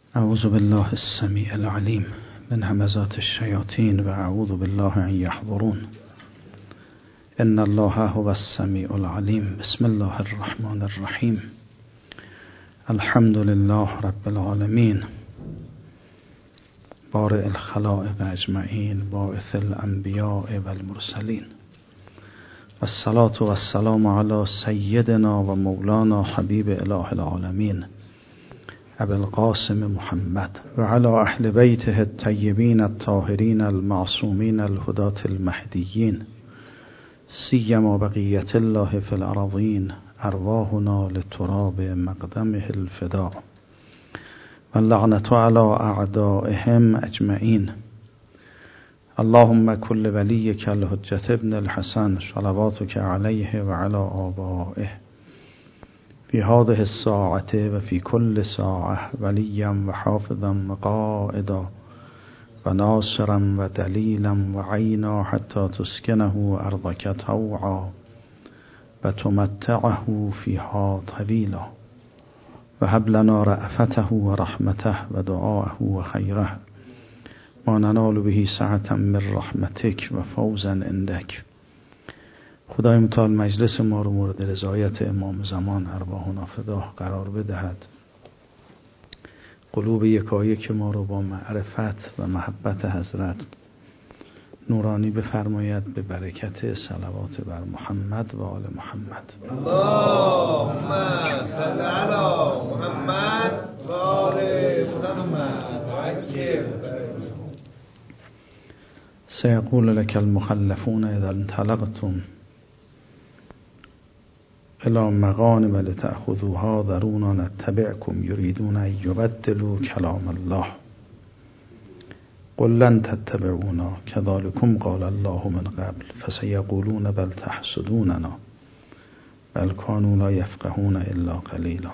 اعوذ بالله السمیع العلیم من همزات الشیاطین و اعوذ بالله ان یحضرون. ان الله هو السمیع العلیم. بسم الله الرحمن الرحیم. الحمد لله رب العالمین، بارئ الخلائق اجمعین، باعث الانبیاء والمرسلین، والصلاة والسلام علی سیدنا و مولانا حبیب اله العالمین ابی القاسم محمد و علی اهل بیته الطیبین الطاهرین المعصومین الهداة المهدیین، سیما بقیة الله فی الارضین، ارواحنا لتراب مقدمه الفداء واللعنة علی اعدائهم اجمعین. اللهم كل وليك الحجة ابن الحسن صلواتك عليه وعلى آبائه في هذه الساعة وفي كل ساعة وليا وحافظا وقائدا وناصرا ودليلا وعينا حتى تسكنه أرضك طوعا وتمتعه فيها طويلا وهب لنا رأفته ورحمته ودعاءه وخيره ما ننال به سعة من رحمتك و فوزا عندك. خدای متعال مجلس ما رو مورد رضایت امام زمان ارواحنا فداه قرار بدهد. قلوب یکایک ما رو با معرفت و محبت حضرت نورانی بفرماید به برکت صلوات بر محمد و آل محمد. اللهم صل علی محمد و آل محمد وعجل. سيقول لك المخلفون إذا انطلقتم إلى مغانم لتأخذوها ذرونا نتبعكم يريدون أن يبدلوا كلام الله قل لن تتبعونا كذلكم قال الله من قبل فسيقولون بل تحسدوننا بل كانوا لا يفقهون إلا قليلا.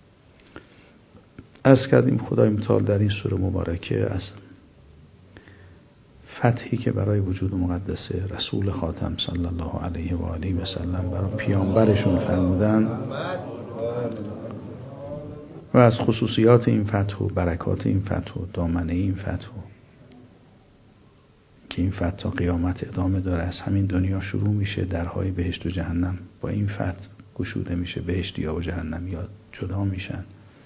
عرض کردیم خدای متعال در این سوره مبارکه از فتحی که برای وجود مقدس رسول خاتم صلی الله علیه و آله و سلم برای پیامبرشون فرمودن و از خصوصیات این فتح و برکات این فتح و دامنه این فتح که این فتح تا قیامت ادامه داره. از همین دنیا شروع میشه، درهای بهشت و جهنم با این فتح گشوده میشه، بهشتیا و جهنمیا جدا میشن.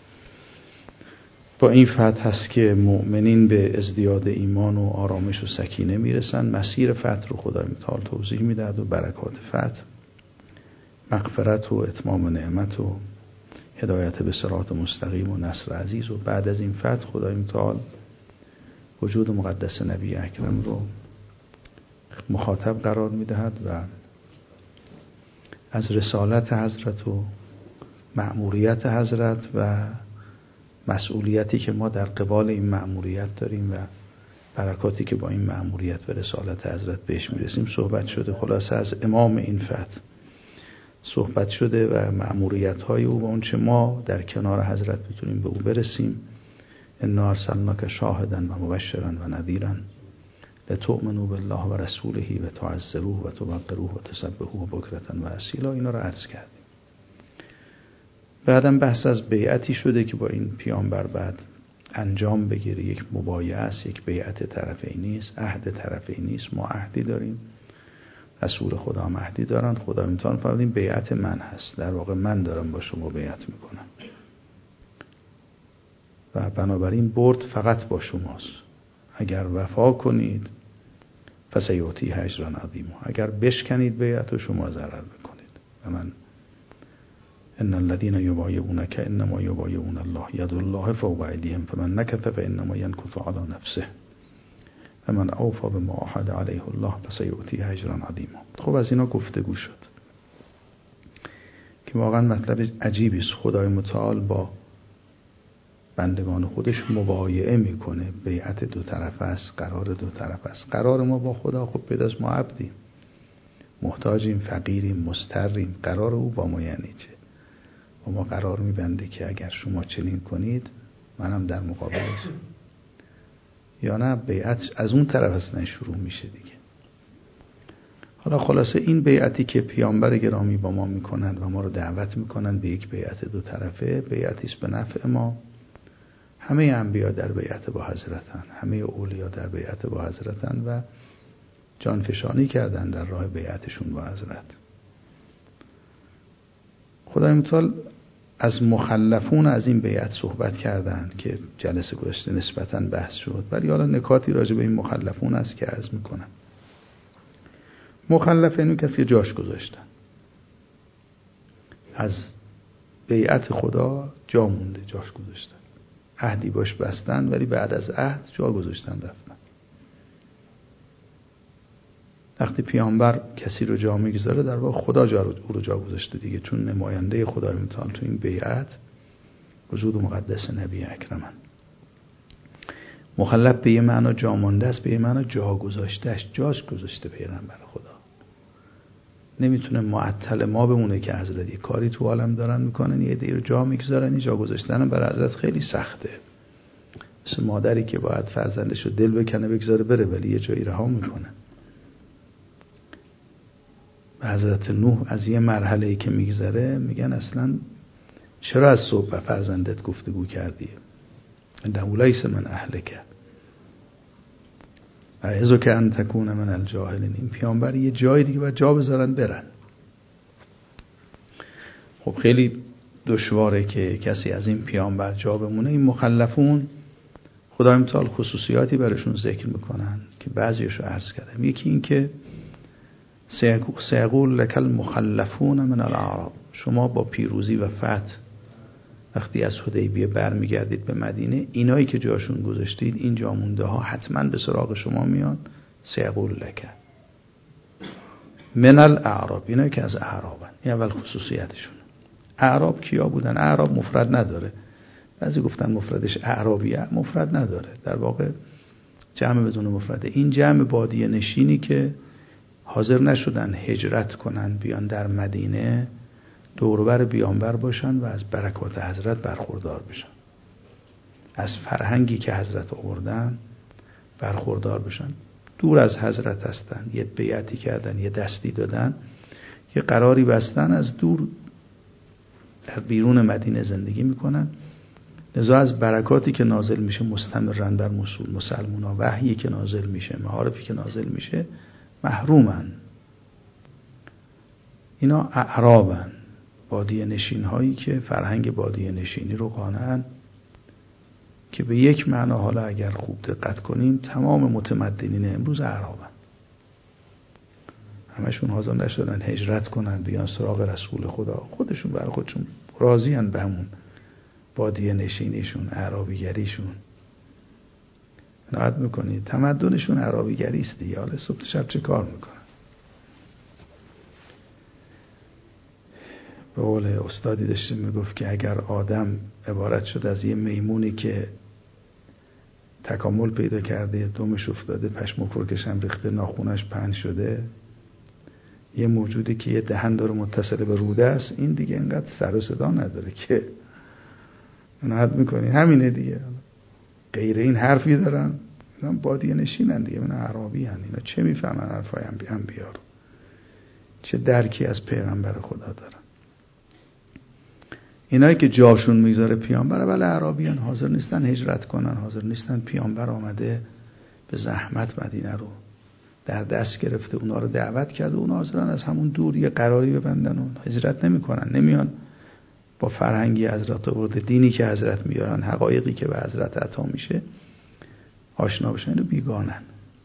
با این فتح هست که مؤمنین به ازدیاد ایمان و آرامش و سکینه میرسن. مسیر فتح رو خدای متعال توضیح میدهد و برکات فتح مغفرت و اتمام نعمت و هدایت به صراط مستقیم و نصر عزیز. و بعد از این فتح خدای متعال وجود مقدس نبی اکرم رو مخاطب قرار میدهد و از رسالت حضرت و مأموریت حضرت و مسئولیتی که ما در قبال این مأموریت داریم و برکاتی که با این مأموریت و رسالت حضرت بهش میرسیم صحبت شده. خلاصه از امام این فتح صحبت شده و مأموریت های او و اون چه ما در کنار حضرت بتونیم به او برسیم. انا ارسلناک شاهدا و مبشرا و نذیرا لتؤمنوا بالله و رسوله و تعزروه و توقروه و تسبحوه بکرة و اصیلا. اینا رو عرض کردیم. بعدم بحث از بیعتی شده که با این پیامبر بعد انجام بگیره. یک مبایعه است، یک بیعت طرفینی است، عهد طرفینی است. ما عهدی داریم، رسول خدا هم عهدی دارند. خدا میتونه فرمودین بیعت من هست، در واقع من دارم با شما بیعت میکنم و بنابراین برد فقط با شماست. اگر وفا کنید فسیؤتی اجرا عظیما، اگر بشکنید بیعت و شما ضرر میکنید. و من ان الذين يبايعونك انما يبايعون الله يد الله فوق ايديهم فمن نكث فانما ينكث على نفسه ومن اوفى بما عاهد عليه الله فسيؤتيه اجرا عظيما. خب از اینا گفتگو شد که واقعا مطلب عجیبی است. خدای متعال با بندگان خودش مبایعه میکنه. بیعت دو طرفه است، قرار دو طرفه است. قرار ما با خدا خب پیداست، ما عبدیم، محتاجیم، فقیریم، مضطریم. قرار او با ما یعنی چه؟ و ما قرار میبنده که اگر شما چنین کنید منم در مقابل است. یا نه بیعت از اون طرف اصلا شروع میشه دیگه. حالا خلاصه این بیعتی که پیامبر گرامی با ما میکنند و ما رو دعوت میکنند به یک بیعت دو طرفه، بیعتی است به نفع ما. همه انبیا در بیعت با حضرتن، همه اولیا در بیعت با حضرتن و جانفشانی کردن در راه بیعتشون با حضرت. خدای متعال از مخلفون از این بیعت صحبت کردن که جلسه گذشته نسبتاً بحث شد، ولی حالا نکاتی راجع به این مخلفون است که عرض میکنم. مخلف اینو کسی که جاش گذاشتن، از بیعت خدا جا مونده، جاش گذاشتن، عهدی باش بستن ولی بعد از عهد جا گذاشتن رفتن. وقتی پیامبر کسی رو جا میگذاره در واقع خدا او رو جا گذاشته دیگه، چون نماینده خدای متعال تو این بیعت وجود مقدس نبی اکرمن. مخلف به یه معنا جا مانده است، به یه معنا جا گذاشتهش، جاش گذاشته پیغمبر خدا. نمیتونه معطل ما بمونه که حضرت یه کاری تو عالم دارن میکنن، یه عده رو جا میگذارن. جا گذاشتن برای حضرت خیلی سخته، مثل مادری که باید فرزندش رو دل بکنه بگذاره بره ولی یه جایی رها میکنه. حضرت نوح از یه مرحله‌ای که میگذره میگن اصلا چرا از صبح به فرزندت گفتگو کردی؟ انه لیس من اهلک اعظک ان تکون من الجاهلین. این پیامبر یه جای دیگه باید جا بذارن برن. خب خیلی دشواره که کسی از این پیامبر جا بمونه. این مخلفون خدای متعال خصوصیاتی براشون ذکر میکنن که بعضیشو عرض کردم. یکی این که سیقول لک المخلفون من الاعراب، شما با پیروزی و فتح وقتی از حدیبیه برمیگردید به مدینه، اینایی که جاشون گذاشتید، این جامونده ها حتما به سراغ شما میان. سیقول لک من الاعراب، اینایی که از اعرابن. این اول خصوصیتشون. اعراب کیا بودن؟ اعراب مفرد نداره، بعضی گفتن مفردش اعرابیه، مفرد نداره، در واقع جمع بدون مفرده. این جمع بادیه نشینی که حاضر نشدن هجرت کنن بیان در مدینه دوربر بیانبر باشن و از برکات حضرت برخوردار بشن، از فرهنگی که حضرت آوردن برخوردار بشن. دور از حضرت هستن، یه بیعتی کردن، یه دستی دادن، یه قراری بستن، از دور در بیرون مدینه زندگی میکنن. لذا از برکاتی که نازل میشه مستمرن بر مسلمونا، وحیی که نازل میشه، معارفی که نازل میشه، محرومن. اینا اعرابن، بادیه نشین هایی که فرهنگ بادیه نشینی رو قانعن، که به یک معنا حالا اگر خوب دقت کنیم تمام متمدنین امروز اعرابن. همشون حاضر نشدن هجرت کنن بیان سراغ رسول خدا، خودشون برای خودشون راضی ان به همون بادیه نشینیشون، اعرابیگریشون. نهاد میکنید تمدنشون اعرابیگری است دیگه. حالا صبح شب چه کار میکنن؟ به قول استادی داشتیم میگفت که اگر آدم عبارت شد از یه میمونی که تکامل پیدا کرده، دمش افتاده، پشم و کرکش هم ریخته، ناخونش پهن شده، یه موجودی که یه دهن داره متصل به روده است، این دیگه انقدر سر و صدا نداره که نهاد میکنی همینه دیگه. غیر این حرفی دارن، اینا بادیه نشینن دیگه، اینا اعرابی هن. اینا چه میفهمن حرفای انبیا رو؟ چه درکی از پیغمبر خدا دارن؟ اینایی که جاشون میذاره پیامبر، اول اعرابی هن، حاضر نیستن هجرت کنن، حاضر نیستن. پیامبر آمده به زحمت مدینه رو در دست گرفته، اونا رو دعوت کرده، اونا حاضرن از همون دور یه قراری ببندن و هجرت نمیکنن، نمیان با فرهنگی حضرت آورده، دینی که حضرت میارن، حقایقی که به حضرت عطا میشه آشنا بشن. اینو بیگانن.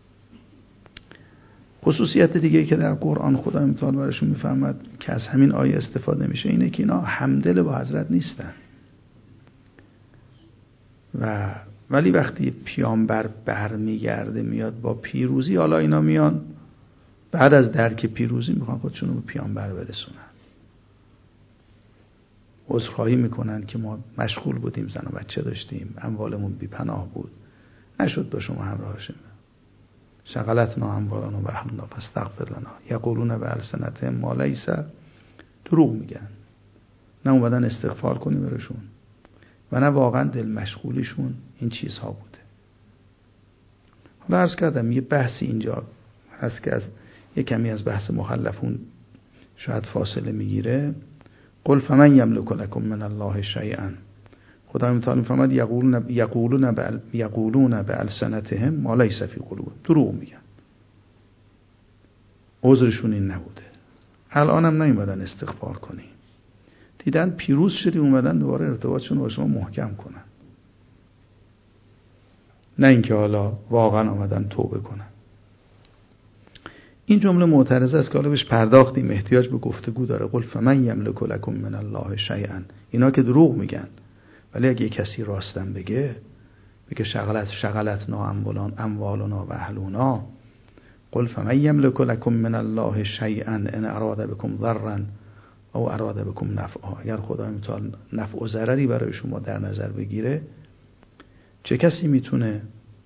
خصوصیت دیگه که در قرآن خدای متعال براشون میفهمد که از همین آیه استفاده میشه اینه که اینا همدل با حضرت نیستن. ولی وقتی پیامبر برمیگرده میاد با پیروزی، حالا اینا میان بعد از درک پیروزی میخوان خودشونو به پیامبر برسونن. عذرخواهی میکنن که ما مشغول بودیم، زن و بچه داشتیم، اموالمون بی پناه بود، نشد با شما همراه شیم. شغلتنا اموالنا و اهلنا فاستغفر لنا. یقولون بالسنتهم ما لیس. دروغ میگن، نه اومدن استغفار کنی برشون و نه واقعا دل مشغولیشون این چیزها بوده. حالا عرض کردم یه بحثی اینجا هست که از یه کمی از بحث مخلفون شاید فاصله میگیره. قل فمن یملک لکم من الله شیئا خدای متعال میفرماد یقولون بألسنتهم ما لیس فی قلوبهم، دروغ میگن. عذرشون این نبوده. الان هم نیومدن استغفار کنی، دیدن پیروز شدی اومدن دوباره ارتباطشون با شما محکم کنن، نه اینکه حالا واقعا آمدن توبه کنن. این جمله معترضه است که حالا بهش پرداختیم، احتیاج به گفتگو داره. قل فمن یملک لکم من الله شیئا. اینا که دروغ میگن، ولی اگه کسی راستن بگه شغلتنا اموالنا و اهلنا، قل فمن یملک لکم من الله شیئا ان اراد بكم ضرا او اراد بكم نفعا. اگر خدای متعال نفع و ضرری برای شما در نظر بگیره، چه کسی میتونه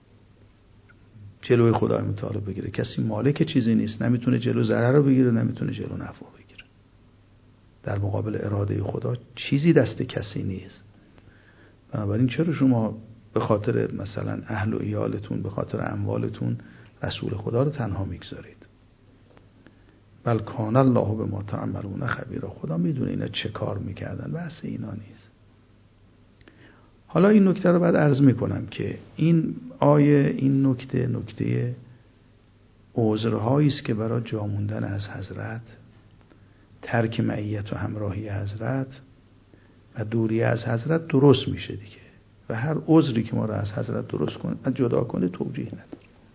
جلوی خدای متعال بگیره؟ کسی مالک چیزی نیست، نمیتونه جلو ضرر رو بگیره، نمیتونه جلو نفع رو بگیره. در مقابل اراده خدا چیزی دست کسی نیست. بنابراین چرا شما به خاطر مثلا اهل و عیالتون، به خاطر اموالتون رسول خدا رو تنها میگذارید؟ بل کان الله بما تعملون خبیرا. خدا میدونه اینا چه کار میکردن، بحث اینا نیست. حالا این نکته رو بعد عرض میکنم که این آیه، این نکته عذرهایی است که برای جا موندن از حضرت، ترک معیت و همراهی حضرت و دوری از حضرت درست میشه دیگه. و هر عذری که ما رو از حضرت درست کنه، جدا کنه، توجیه نداره.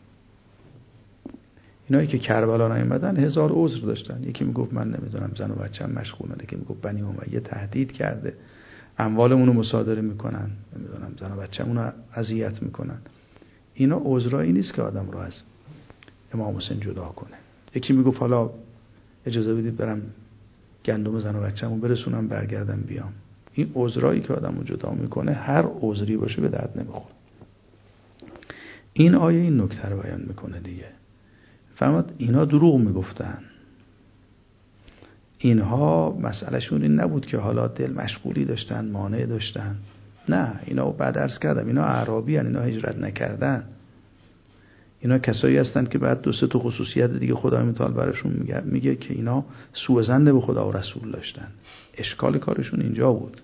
اینایی که کربلا نیومدن هزار عذر داشتن. یکی میگفت من نمیدونم زن و بچه‌م مشغولن، یکی میگفت بنی امیه تهدید کرده، اموالمون رو مصادره میکنن، نمیدونم زن و بچه‌مون رو اذیت میکنن. اینا عذرایی نیست که آدم رو از امام حسین جدا کنه. یکی میگفت حالا اجازه بدید برم گندم زن و بچه‌مو برسونم برگردم بیام. این عذرایی که آدم رو جدا میکنه، هر عذری باشه به درد نمیخوره. این آیه این نکته رو بیان میکنه دیگه. فرمود اینا دروغ میگفتن، اینها مسئلهشون این نبود که حالا دل مشغولی داشتن، مانع داشتن. نه، اینا بعد عرض کردم اینا اعرابی هستن، اینا هجرت نکردن. اینا کسایی هستن که بعد دو سه تا خصوصیت دیگه خدای متعال براشون میگه که اینا سوء ظن به خدا و رسول داشتن. اشکال کارشون اینجا بود.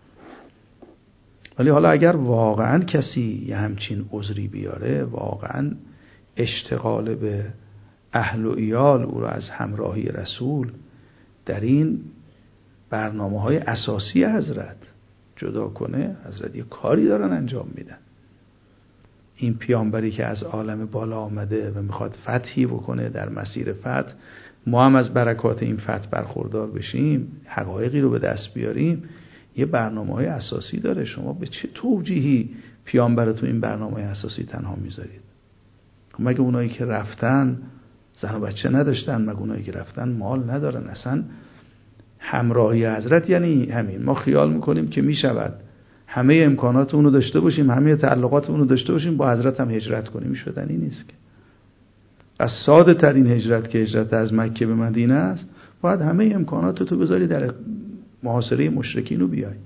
ولی حالا اگر واقعا کسی یه همچین عذری بیاره، واقعا اشتغال به اهل و عیال او را از همراهی رسول در این برنامه‌های اساسی حضرت جدا کنه، حضرت یه کاری دارن انجام میدن. این پیامبری که از عالم بالا آمده و میخواد فتحی بکنه، در مسیر فتح ما هم از برکات این فتح برخوردار بشیم، حقایقی رو به دست بیاریم، یه برنامه‌های اساسی داره. شما به چه توجیهی پیامبرتون این برنامه اساسی تنها میذارید؟ مگه اونایی که رفتن زن و بچه نداشتن؟ مگه اونایی که رفتن مال ندارن؟ اصلا همراهی حضرت یعنی همین. ما خیال میکنیم که میشود همه امکانات اونو داشته باشیم، همه تعلقات اونو داشته باشیم، با حضرت هم هجرت کنیم. میشدنی نیست که. از ساده ترین هجرت که هجرت از مکه به مدینه است، باید همه امکاناتتو بذاری در محاصره مشرکین و بیای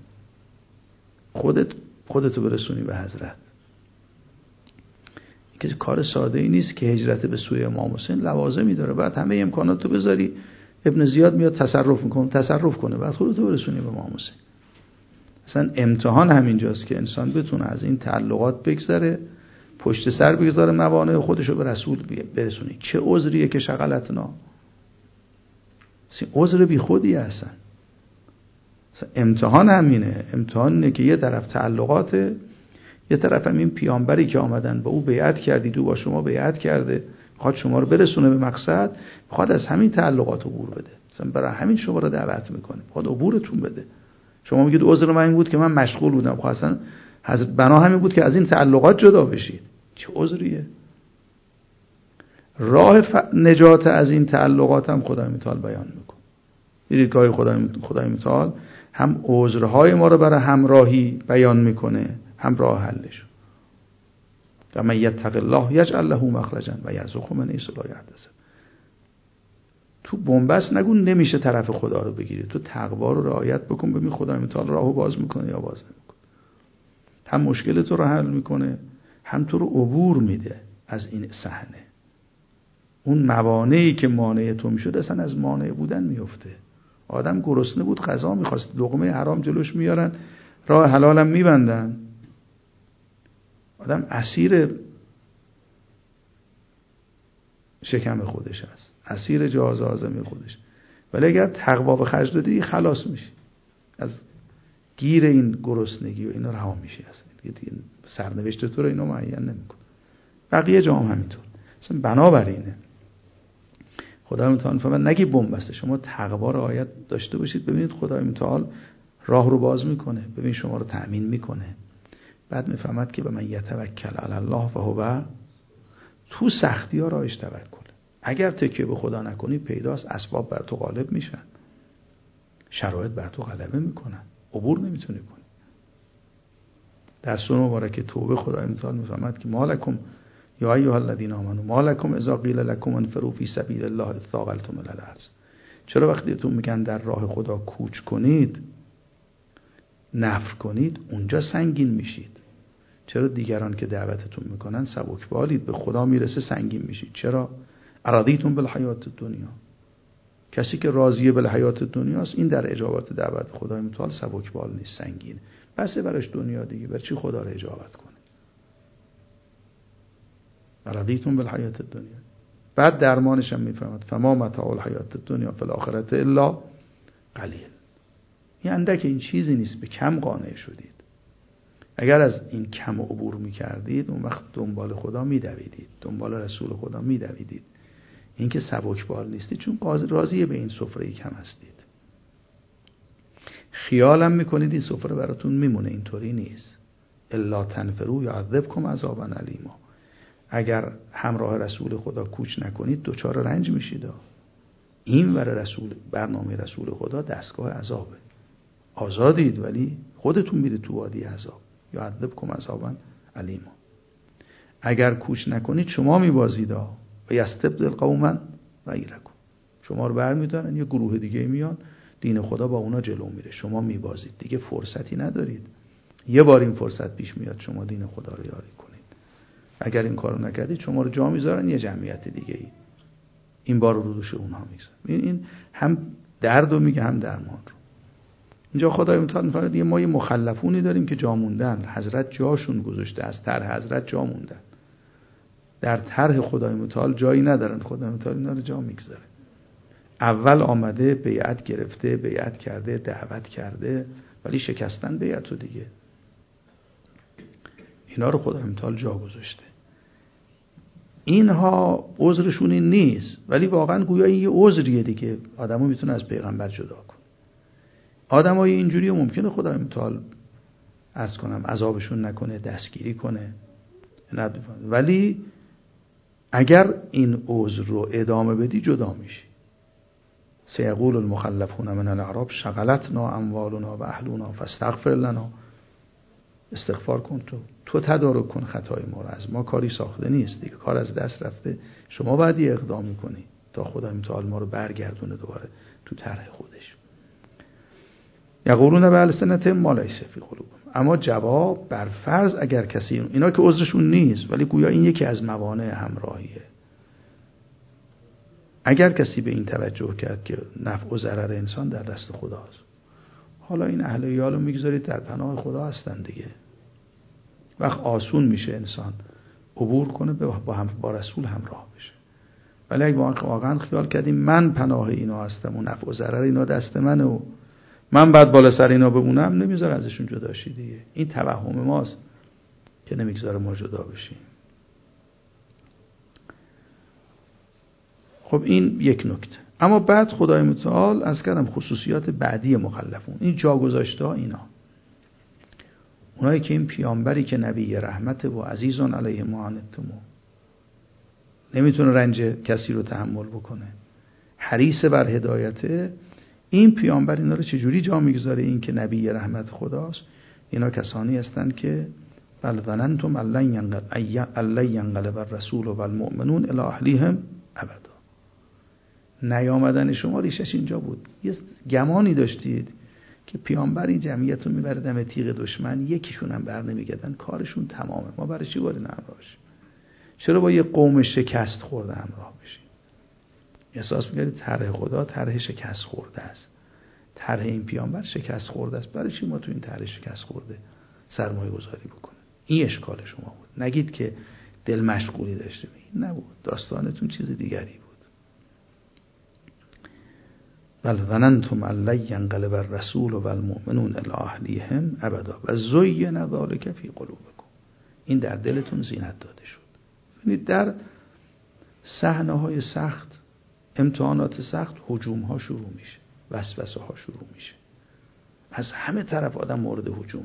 خودتو برسونی به حضرت. این که کار ساده ای نیست که هجرت به سوی امام حسین لوازمی داره. بعد همه امکاناتو بذاری، ابن زیاد میاد تصرف کنه، بعد خودتو برسونی به امام حسین. اصلا امتحان همینجاست که انسان بتونه از این تعلقات بگذره، پشت سر بگذاره موانع خودشو به رسول برسونی. چه عذریه که شغلتنا، عذر بی خودی هستن. امتحان همینه. امتحان اینه که یه طرف تعلقاته، یه طرف هم این پیامبری که آمدن با او بیعت کردید، او با شما بیعت کرده، میخواد شما رو برسونه به مقصد، میخواد از همین تعلقات عبور بده. مثلا برای همین شما رو دعوت میکنه، میخواد عبورتون بده. شما میگید عذر من این بود که من مشغول بودم. خب اصلا حضرت بنا همین بود که از این تعلقات جدا بشید. چه عذریه؟ راه نجات از این تعلقات هم خدای متعال بیان میکنه. دیدید گاهی خدای متعال هم عذرهای ما رو برای همراهی بیان میکنه، هم راه حلش. و من یتق الله یجعل له مخرجا و یرزقه من حیث لا یحتسب. تو بنبست نگو نمیشه طرف خدا رو بگیری، تو تقوا رو رعایت بکن، ببین خدای متعال راهو باز میکنه یا باز نمیکنه. هم مشکل تو رو حل میکنه، هم تو رو عبور میده از این صحنه. اون موانعی که مانع تو میشد اصلا از مانع بودن میفته. آدم گرسنه بود، غذا میخواست، لقمه حرام جلوش میارن، راه حلالم میبندن. آدم اسیر شکم خودش هست، اسیر جهاز هاضمه خودش. ولی اگر تقوا به خرج دادی خلاص میشی از گیر این گرسنگی و اینا، رها میشی. اصلا دیگه سرنوشت تو رو اینو معین نمیکنه. بقیه جام همینطور. اصلا بنابراینه خدای متعال فرمود نگی بنبسته، شما تقوا رعایت داشته باشید. ببینید خدای متعال راه رو باز میکنه، ببین شما رو تأمین میکنه. بعد میفهمد که به من یتوکل علی الله فهو، تو سختی ها راهش توکل. اگر تکیه به خدا نکنی پیداست اسباب بر تو غالب میشن، شرایط بر تو غلبه میکنن، عبور نمیتونی کنی. در سوره مبارکه توبه خدای متعال میفهمد که مالکم یا ایها الذین آمنوا مالکم اذا قیل لکم انفروا فی سبیل الله اثاقلتم الی الارض. چرا وقتی بهتون میگن در راه خدا کوچ کنید، نفر کنید، اونجا سنگین میشید؟ چرا دیگران که دعوتتون میکنن سبکبالید، به خدا میرسه سنگین میشید؟ چرا؟ ارضیتم بالحیات الدنیا. کسی که راضیه بالحیات دنیاست، این در اجابت دعوت خدای متعال سبکبال نیست، سنگین. پس براش دنیا دیگه، برای چی خدا رو اجابت کنه؟ ارضیتم بالحیات الدنیا. بعد درمانش هم میفهمد فما متاع الحیات الدنیا فی الاخره الا قلیل. این اندک این چیزی نیست، به کم قانع شدید. اگر از این کم عبور میکردید اون وقت دنبال خدا میدویدید، دنبال رسول خدا میدویدید. این که سبکبال نیستید چون راضیه به این سفره کم هستید. خیالم میکنید این سفره براتون میمونه، اینطوری نیست. الا تنفروا یعذبکم عذابا الیما. اگر همراه رسول خدا کوچ نکنید دوچار رنج میشید. این ور رسول، برنامه رسول خدا دستگاه عذابه. آزادید ولی خودتون میرید تو وادی عذاب. یعذبکم عذابا الیما. اگر کوچ نکنید شما میبازید و یستبدل قوما غیرکم. شما رو برمیدارن یه گروه دیگه میان، دین خدا با اونا جلو میره، شما میبازید. دیگه فرصتی ندارید. یه بار این فرصت پیش میاد شما دین خدا رو یاری کنید. اگر این کارو نکردید شما رو جا میذارن یه جمعیت دیگه ای، این بار رو دوش اونها میگذارن. این هم درد رو میگه هم درمان رو. اینجا خدای متعال میفرماید ما یه مخلفونی داریم که جا موندن، حضرت جاشون گذاشته، از طرح حضرت جا موندن. در طرح خدای متعال جایی ندارن، خدای متعال اینا رو جا میگذاره. اول آمده بیعت گرفته، بیعت کرده، دعوت کرده، ولی شکستن بیعت رو دیگه. اینا رو خدای متعال جا گذاشته. اینها عذرشون این نیست، ولی واقعا گویا این یه عذریه دیگه. آدمو میتونه از پیغمبر جدا کنه. آدمای اینجوری ممکنه خدای متعال عرض کنم عذابشون نکنه، دستگیری کنه، ولی اگر این عذر رو ادامه بدی جدا میشی. سیقول المخلفون من الاعراب شغلتنا اموالنا و اهلنا فاستغفر لنا. استغفار کن، تو تدارک کن خطای ما رو، از ما کاری ساخته نیست دیگه، کار از دست رفته، شما باید یه اقدامی کنی تا خدای متعال ما رو برگردونه دوباره تو طرح خودش. یقولون بالسنتهم ما لیس فی قلوبهم. اما جواب بر فرض اگر کسی، اینا که عذرشون نیست ولی گویا این یکی از موانع همراهیه، اگر کسی به این توجه کرد که نفع و ضرر انسان در دست خداست، حالا این اهل ایال رو میگذارید در پناه خدا هستن دیگه. وقت آسون میشه انسان عبور کنه با رسول همراه بشه. ولی اگه واقعا خیال کردیم من پناه اینا هستم و نفع و ضرر اینا دست منه و من بعد بالا سر اینا بمونم، نمیذاره ازشون جدا شی دیگه. این توهم ماست که نمیذاره ما جدا بشیم. خب این یک نکته. اما بعد خدای متعال از کردم خصوصیات بعدی مخلفون، این جا گذاشته ها، اینا اونایی که این پیامبری که نبی رحمت و عزیزان علیه ما عنتم، نمیتونه رنج کسی رو تحمل بکنه، حریص بر هدایته، این پیامبر اینا رو چجوری جا میگذاره؟ این که نبی رحمت خداست، اینا کسانی هستند که بل ظننتم ان ینقلب الرسول و المؤمنون الی اهلیهم ابدا. نیامدن شما ریشش اینجا بود. یه گمانی داشتید که پیامبر این جمعیت رو میبره دم تیغ دشمن، یکیشون هم بر نمیگردن، کارشون تمامه، ما برای چی باید همراهش؟ چرا با یه قوم شکست خورده همراه بشیم؟ احساس می‌کنید طرح خدا طرح شکست خورده است، طرح این پیامبر شکست خورده است، برای چی ما تو این طرح شکست خورده سرمایه گذاری بکنیم؟ این اشکال شما بود. نگید که دل مشغولی داشته، این نبود، داستانتون چیز دیگری بود. بل ظننتم ان لن ينقلب الرسول والمؤمنون الی اهلیهم ابدا و زین ذلک فی قلوبکم. این در دلتون زینت داده شد. ببینید در صحنه‌های سخت، امتحانات سخت، هجوم ها شروع میشه، وسوسه ها شروع میشه، از همه طرف آدم مورد هجومه.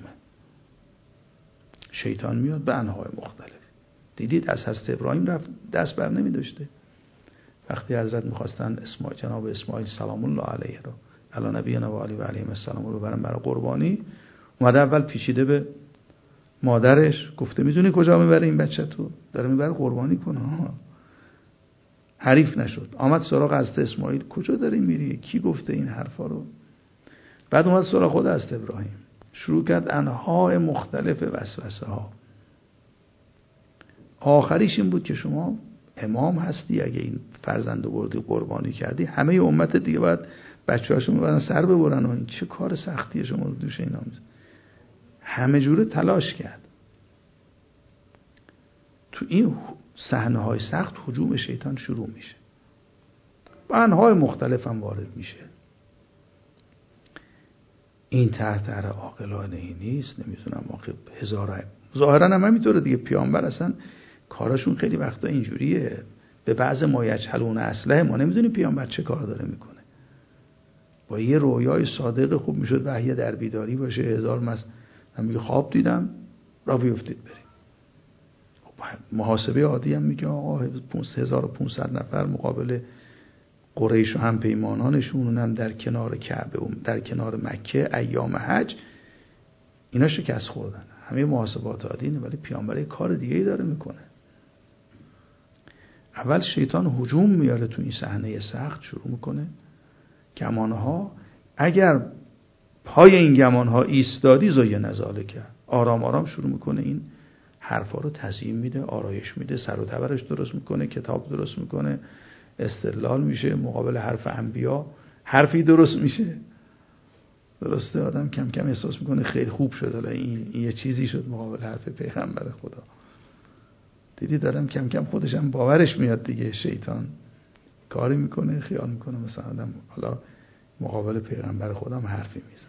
شیطان میاد به انواع مختلف. دیدید از حضرت ابراهیم رفت دست بر نمی داشته. وقتی حضرت میخواستن جناب اسماعیل سلام الله علیه رو علی نبینا و علی و علیهم السلام رو ببرن برای قربانی، اومده اول پیچیده به مادرش گفته میدونی کجا میبره این بچه تو؟ داره میبره قربانی کنه. حریف نشد، آمد سراغ حضرت اسماعیل، کجا داری میری؟ کی گفته این حرفا رو؟ بعد اومد سراغ خود حضرت ابراهیم، شروع کرد انواع مختلف وسوسه ها. آخریش این بود که شما امام هستی، اگه این فرزند بردی قربانی کردی، همه امت دیگه باید بچه‌هاشو میبرن سر ببرن و این چه کار سختیه شما رو دوش اینا میذارید. همه جوره تلاش کرد. تو این صحنه‌های سخت هجوم شیطان شروع میشه، با انواع مختلف هم وارد میشه. این طرح عاقلانه ای نیست، نمیدونم واقع هزار ظاهرا هم همینطوره دیگه. پیامبر اصلا کاراشون خیلی وقتا اینجوریه، به بعض ما یجهلون اصله، ما نمیدونیم پیامبر چه کار داره میکنه. با یه رویای صادق خوب میشد وحی در بیداری باشه، هزار من میگه خواب دیدم را بیفتید بریم. محاسبه عادی هم میگه آقا 1500 نفر مقابل قریش و هم پیمانانشون، هم در کنار کعبه و در کنار مکه ایام حج، اینا شکست خوردن. همه محاسبات عادی نه، ولی پیامبر کار دیگه ای داره میکنه. اول شیطان هجوم میاره تو این صحنه سخت، شروع میکنه گمانها. اگر پای این گمانها ایستادی زوی نزاله کرد، آرام آرام شروع میکنه این حرفا رو تزیین میده، آرایش میده، سر و تبرش درست میکنه، کتاب درست میکنه، استدلال میشه مقابل حرف انبیا، حرفی درست میشه. درسته آدم کم کم احساس میکنه خیلی خوب شد، این یه چیزی شد مقابل حرف پیغمبر خدا. دیدی دارم کم کم خودش هم باورش میاد دیگه. شیطان کاری میکنه، خیال میکنه مثلا آدم حالا مقابل پیغمبر خدا هم حرفی میزنه.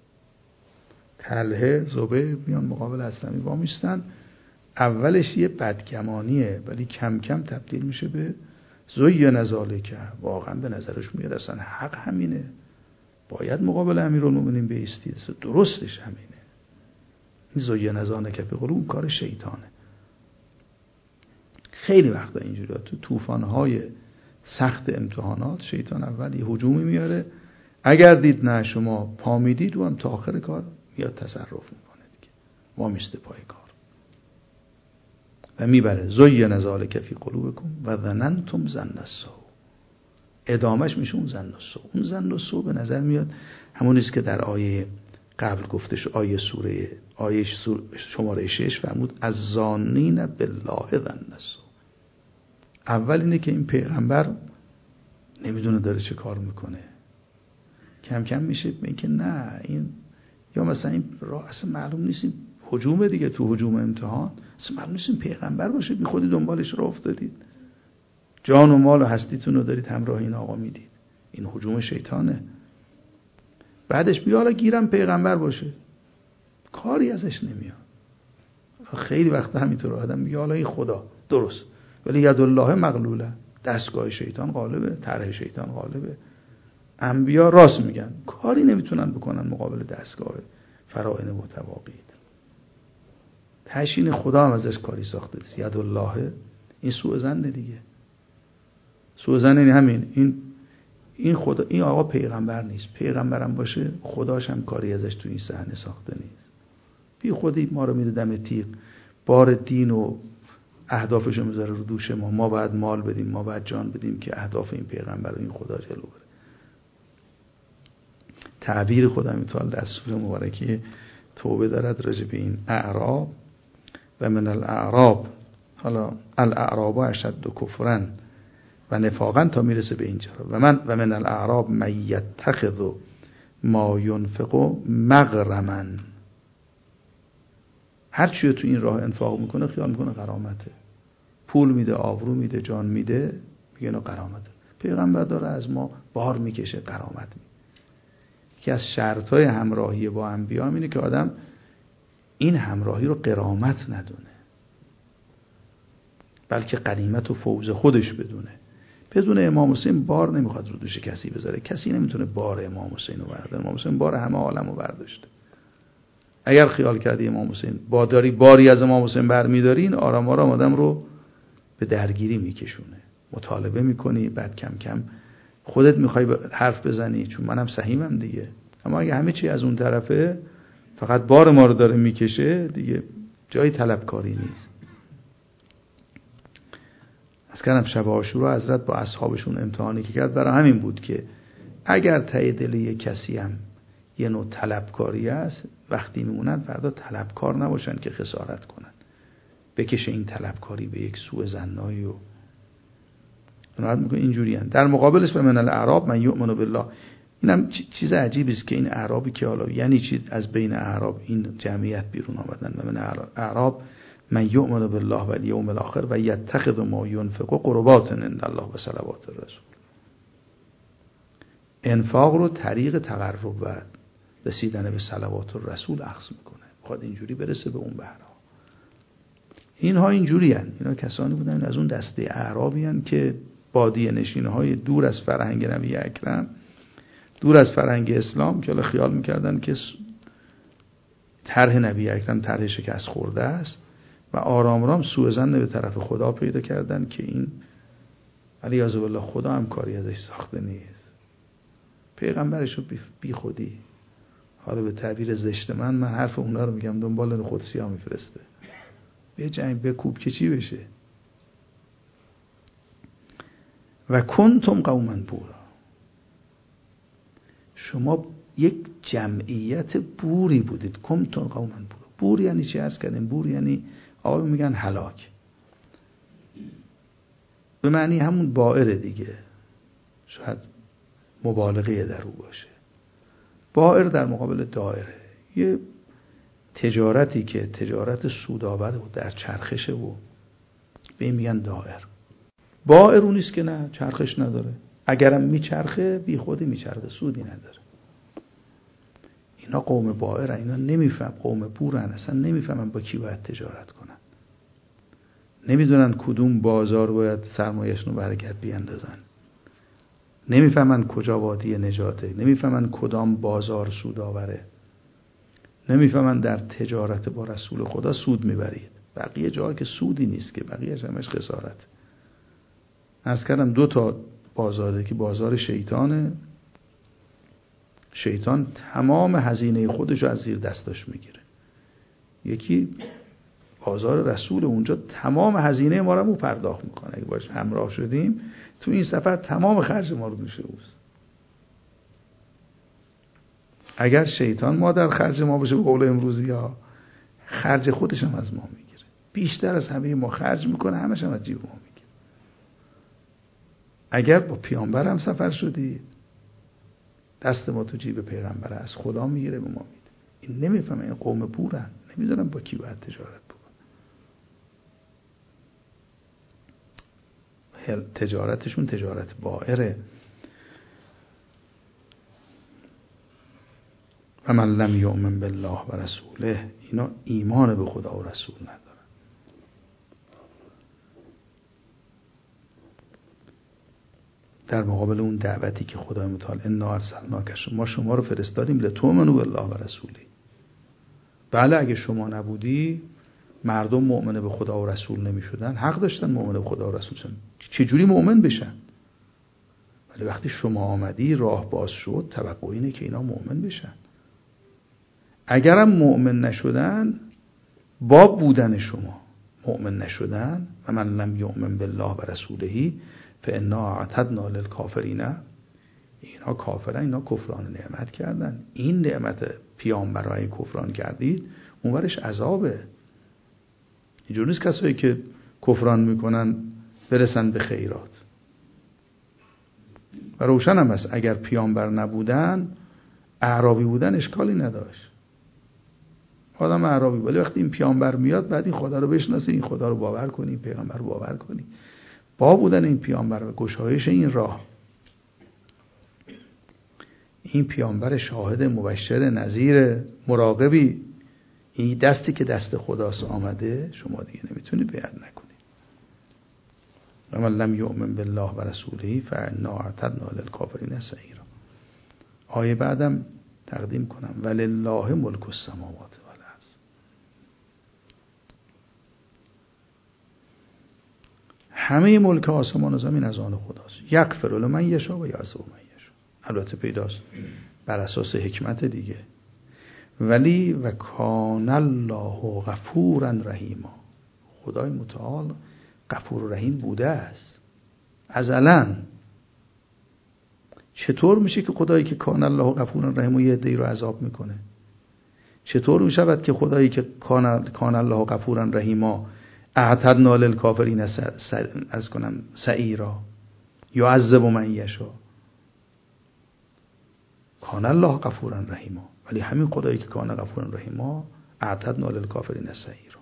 طلحه زبیر میان مقابل اسلمی وامیستن، اولش یه بدگمانیه ولی کم کم تبدیل میشه به زوی نزاله که واقعا به نظرش میاد اصلا حق همینه، باید مقابل امیرالمومنین بایستی، درستش همینه. این زوی نزاله که به قلوب کار شیطانه. خیلی وقتا اینجوری تو طوفان‌های سخت امتحانات شیطان اول یه هجومی میاره، اگر دید نه شما پا میدید و هم تا آخر کار میاد تصرف میکنه دیگه، وامیسته پای کار و میبره. زوی نزاله که فی قلوبکم و ظننتم ظن السوء. ادامش میشه اون ظن السوء. اون ظن السوء به نظر میاد همونیست که در آیه قبل گفتش، آیه شماره 6 فرمود از ظانین بالله ظن السوء. اول اینه که این پیغمبر نمیدونه داره چه کار میکنه، کم کم میشه به این که نه این، یا مثلا این راه اصلا معلوم نیست، این هجوم دیگه، تو هجوم امتحان اصلا معلوم نیست این پیغمبر باشه، بی خودی دنبالش راه افتادید، جان و مال و هستیتون رو دارید همراه این آقا میدید. این هجوم شیطانه. بعدش بیا حالا گیرم پیغمبر باشه، کاری ازش نمیاد. خیلی وقت همینطور آدم میگه حالا این خدا درست، ولی ید الله مغلوله، دستگاه شیطان غالبه، طرح شیطان غالبه. انبیا راست میگن، کاری نمیتونن بکنن مقابل دستگاه فرائن متواقید. تشین خدا هم ازش کاری ساخته است. ید الله این سوء ظن دیگه. سوء ظن یعنی همین، این خدا، این آقا پیغمبر نیست، پیغمبرم باشه خداش هم کاری ازش تو این صحنه ساخته نیست. بی خودی ما رو میده دم تیغ، بار دین و اهدافشو میذاره رو دوش ما باید مال بدیم، ما باید جان بدیم که اهداف این پیغمبر و این خدا جلو بره. تعبیر خدا میتوال در سوره مبارکه توبه دارد راجع به این اعراب و من الاعراب، حالا الاعراب اشد کفرا و نفاقا تا میرسه به اینجا، و من الاعراب من یتخذ ما ینفق مغرما، هر چی تو این راه انفاق میکنه خیال میکنه غرامته، پول میده، آبرو میده، جان میده، میگه اینا غرامته. پیغمبر داره از ما بار میکشه، غرامت میده. یکی از شرطهای همراهی با انبیا اینه که آدم این همراهی رو غرامت ندونه، بلکه غنیمت و فوز خودش بدونه. بدون امام حسین بار نمیخواد رو دوش کسی بذاره. کسی نمیتونه بار امام حسین رو برداره. امام حسین بار همه عالم رو برداشته. اگر خیال کردی امام حسین باری از امام حسین برمیداری، این آرام آرام آدم رو به درگیری میکشونه. مطالبه میکنی، بعد کم کم خودت میخوای حرف بزنی، چون منم سهیمم دیگه. اما اگه همه چی از اون طرفه، فقط بار ما رو داره میکشه، دیگه جای طلبکاری نیست. از کردم شب عاشورا حضرت با اصحابشون امتحانی که کرد برای همین بود که اگر ته دل یک کسی هم یه نوع طلبکاری است، وقتی میمونن فردا طلبکار نباشن که خسارت کنن، بکشه این طلبکاری به یک سوء ظنایی و نهایت میکنه. اینجوری هست. در مقابلش به من الاعراب من یؤمن بالله، اینم چیز عجیبی است که این اعرابی که حالا یعنی چی از بین اعراب این جمعیت بیرون آمدن، من اعراب من یؤمن بالله و الیوم الاخر و یتخذ ما ینفق قربات عند الله و صلوات الرسول. انفاق رو طریق تقرب و رسیدن به صلوات الرسول اخذ میکنه، میخواد اینجوری برسه به اون بهرها. اینها اینجوری هستند. اینا کسانی بودن از اون دسته اعرابی هستند که بادیه نشینه های دور از فرهنگ نبی اکرم، دور از فرهنگ اسلام، که حالا خیال میکردن که طرح نبی اکرم طرح شکست خورده است و آرام آرام سوء ظن به طرف خدا پیدا کردن که این علیاذ بالله خدا هم کاری ازش ساخته نیست، پیغمبرش رو بی خودی، حالا به تعبیر زشت من حرف اونا رو میگم، دنبال قدسی ها میفرسته، به جنگ بکوب که چی بشه. و کنتم قوما بورا، شما یک جمعیت بوری بودید. کنتم قوما بورا، بور یعنی چی عرض کردیم؟ بور یعنی آقا میگن هلاک، به معنی همون بائر دیگه، شاید مبالغه در او باشه. بائر در مقابل دائره، یه تجارتی که تجارت سودآور و در چرخشه و به این میگن دائر. بائر اون نیست که نه چرخش نداره، اگرم میچرخه بی خودی میچرخه، سودی نداره. اینا قوم بائر، اینا نمیفهم، قوم بورن، اصلا نمیفهمن با کی باید تجارت کنن، نمیدونن کدوم بازار باید سرمایه‌شون رو به حرکت بیاندازن، نمیفهمن کجا وادی نجاته، نمیفهمن کدام بازار سودآوره، نمیفهمن در تجارت با رسول خدا سود میبرید. بقیه جاها که سودی نیست که، بقیه همش خسارت. عرض کردم 2 تا بازاره که بازار شیطانه، شیطان تمام هزینه خودش رو از زیر دستاش میگیره. یکی بازار رسول، اونجا تمام هزینه ما رو پرداخت میکنه. اگه باش همراه شدیم تو این سفر تمام خرج ما رو دوش اوست. اگر شیطان ما در خرج ما باشه، به قول امروزی ها، خرج خودش هم از ما میگیره، بیشتر از همه ما خرج میکنه، همش هم از جیب ما میگیره. اگر با پیامبر هم سفر شدی، دست ما تو جیب پیغمبر، از خدا میگیره به ما میده. این نمیفهمه، این قوم بورن، نمیدونم با کی باید تجارت بکنن. تجارتشون تجارت بائره. و من لم یؤمن بالله و رسوله، اینا ایمان به خدا و رسول ندارن. در مقابل اون دعوتی که خدای متعال انا ارسلناک، ما شما رو فرستادیم لتؤمنوا بالله و رسوله. بله اگه شما نبودی مردم مؤمن به خدا و رسول نمی شدن، حق داشتن مؤمن به خدا و رسول شدن، چجوری مؤمن بشن؟ ولی وقتی شما آمدی راه باز شد، توقع اینه که اینا مؤمن بشن. اگرم مؤمن نشدن، با بودن شما مؤمن نشدن، و من لم یؤمن بالله و رسوله فانا اعتدنا للکافرین، اینا کافرن، اینا کفران نعمت کردن. این نعمت پیامبرای کفران کردید، اونورش عذابه. اینجوری نیست کسایی که کفران میکنن برسن به خیرات. و روشن هم است اگر پیامبر نبودن، اعرابی بودن اشکالی نداشت، آدم اعرابی، ولی وقتی این پیامبر میاد بعد این خدا رو بشناسی، این خدا رو باور کنی، این پیامبر رو باور کنی. با بودن این پیامبر و گشایش این راه، این پیامبر شاهد مبشر نذیر مراقبی، این دستی که دست خداست آمده، شما دیگه نمیتونید بیعت نکنید. و من لم یؤمن بالله و رسوله فانا اعتدنا للکافرین سعیرا. آیه بعدم تقدیم کنم ولله ملک السماوات والارض. همه ملک آسمان و زمین از آن خداست. یغفر لمن یشاء و یعذب من یشاء. البته پیداست بر اساس حکمت دیگه. ولی و کان الله غفورا رحیما. خدای متعال غفور و رحیم بوده است ازلاً. چطور میشه که خدایی که کان الله غفورا رحیم و یه عده‌ای رو عذاب میکنه؟ چطور میشود که خدایی که کان الله غفورا رحیما اعتدنا للکافرین از کنم سعیرا یعذب من یشاء؟ کان الله غفورا رحیما، ولی همین خدایی که کان غفورا رحیما اعتدنا للکافرین سعیرا.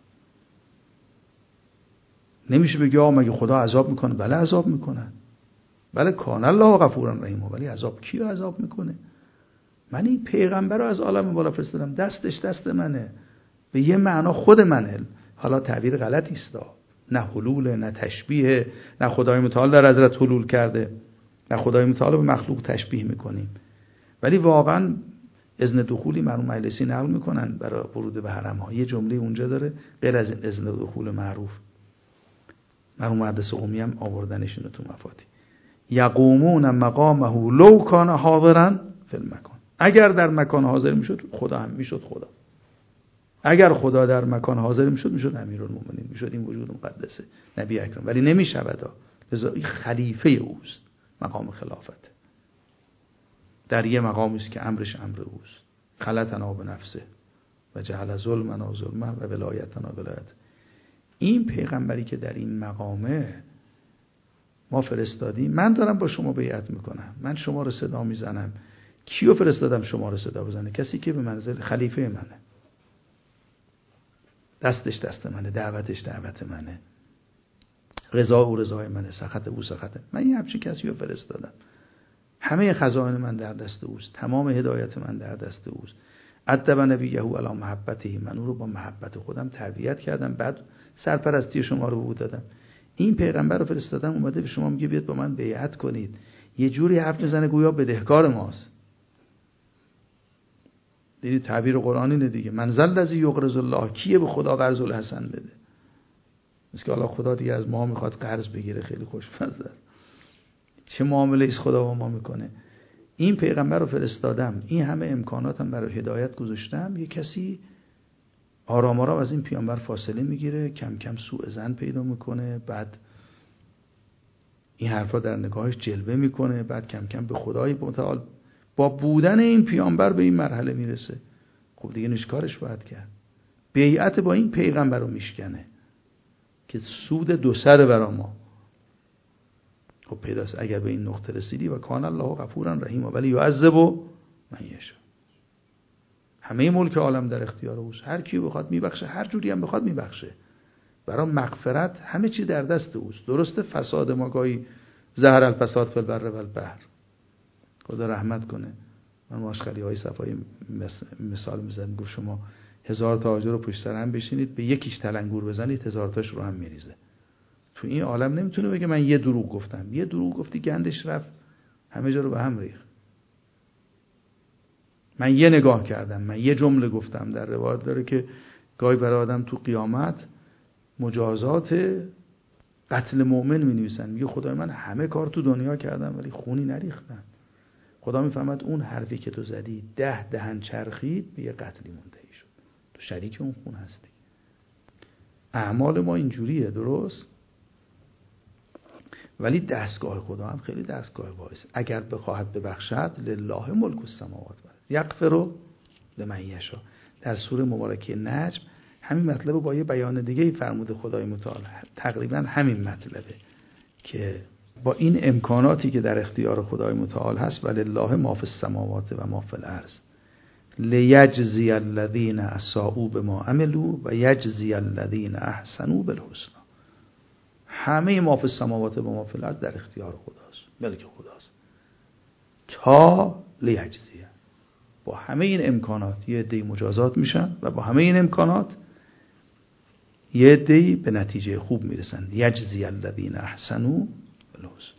نمیشه بگی آقا مگه خدا عذاب میکنه؟ بله عذاب میکنه، بله کان الله غفورا رحیما، ولی عذاب کیو عذاب میکنه؟ من این پیغمبر رو از عالم بالا فرستادم، دستش دست منه، به یه معنا خود منه. حالا تعبیر غلطی است، نه حلول، نه تشبیه، نه خدای متعال در حضرت حلول کرده، نه خدای متعال به مخلوق تشبیه میکنیم، ولی واقعا اذن دخولی مرحوم مجلسی نقل میکنن برای ورود به حرم ها. یه جمله اونجا داره غیر از این اذن دخول معروف، مرحوم مهندس قمی هم آوردنش اینو تو مفاتی. یقومون مقامه لو کان حاضرا فی المکان. اگر در مکان حاضر میشد خدا هم میشد خدا. اگر خدا در مکان حاضر میشد میشد امیرالمومنین، میشد این وجود مقدسه نبی اکرم، ولی نمیشود. لذا این خلیفه اوست، مقام خلافت در یه مقامی است که امرش امر اوست. خلقنا بنفسه و جعل ظلمنا ظلما و ولایتنا ولایت. این پیغمبری که در این مقامه ما فرستادیم، من دارم با شما بیعت میکنم، من شما رو صدا میزنم. کیو فرستادم شما رو صدا بزنه؟ کسی که به منزل خلیفه منه، دستش دست منه، دعوتش دعوت منه، رضا او رضای منه، سخط او سخطه. من این همچین کسی رو فرستادم. همه خزائن من در دست اوست، تمام هدایت من در دست اوست. ادب نبیه علی محبته، من او رو با محبت خودم تربیت کردم، بعد سرپرستی شما رو به او دادم. این پیغمبر رو فرستادم اومده به شما میگه بیاد با من بیعت کنید. یه جوری حرف میزنه گویا بدهکار ماست. دیدی تعبیر قرآنی اینه دیگه، من ذا الذی یقرض الله، کیه به خدا قرض الحسن بده؟ مثل که الله خدا دیگه از ما میخواد قرض بگیره، خیلی خوشمزه است. چه معامله ایست خدا با ما میکنه. این پیغمبر رو فرستادم، این همه امکاناتم برای هدایت گذاشتم، یه کسی آرام آرام از این پیامبر فاصله میگیره، کم کم سوء ظن پیدا میکنه، بعد این حرفا در نگاهش جلوه میکنه، بعد کم کم به خدای متعال با بودن این پیامبر به این مرحله میرسه. خب دیگه نشکارش باید کرد. بیعت با این پیغمبر رو میشکنه که سود دو سر برا ما. خب پیداست اگر به این نقطه رسیدی و کان الله غفورا رحیم ولی یعذب من یشاء. همه ملک عالم در اختیار اوست، هر کی بخواد میبخشه، هر جوری هم بخواد میبخشه. برای مغفرت همه چی در دست اوست. درسته فساد ما گاهی ظهر الفساد فی البر و البحر، خدا رحمت کنه. من ماشخلی های صفایی مثال میزنم، گفت شما 1000 تا آجر رو پشت سر هم بشینید، به یکیش تلنگور بزنید 1000 تاش رو هم میریزه. تو این عالم نمیتونه بگه من یه دروغ گفتم، یه دروغ گفتی گندش رفت همه جا رو به هم ریخت. من یه نگاه کردم، من یه جمله گفتم. در روایت داره که گاهی برای آدم تو قیامت مجازات قتل مؤمن می نویسن، میگه خدای من همه کار تو دنیا کردم ولی خونی نریختم. خدا میفهمد اون حرفی که تو زدی 10 دهن چرخید به یه قتلی منتهی شد، تو شریک اون خون هستی. اعمال ما اینجوریه، درست؟ ولی دستگاه خدا هم خیلی دستگاه وایس. اگر بخواهد ببخشد لله ملک السماوات و یغفر لمن یشاء. در سوره مبارکه نجم همین مطلب با یه بیان دیگه فرموده خدای متعال. تقریبا همین مطلبه که با این امکاناتی که در اختیار خدای متعال هست ولله ما فی السماوات و ما فی الارض، لیجزی الذین اساءوا بما عملوا و یجزی الذین احسنوا بالحسنی. همه ما فی السماوات و ما فی الارض در اختیار خداست، ملک خداست. تا لیجزیه، با همه این امکانات یه عده‌ای مجازات میشن و با همه این امکانات یه عده‌ای به نتیجه خوب میرسن. یجزی الذین احسنوا بالحسنی.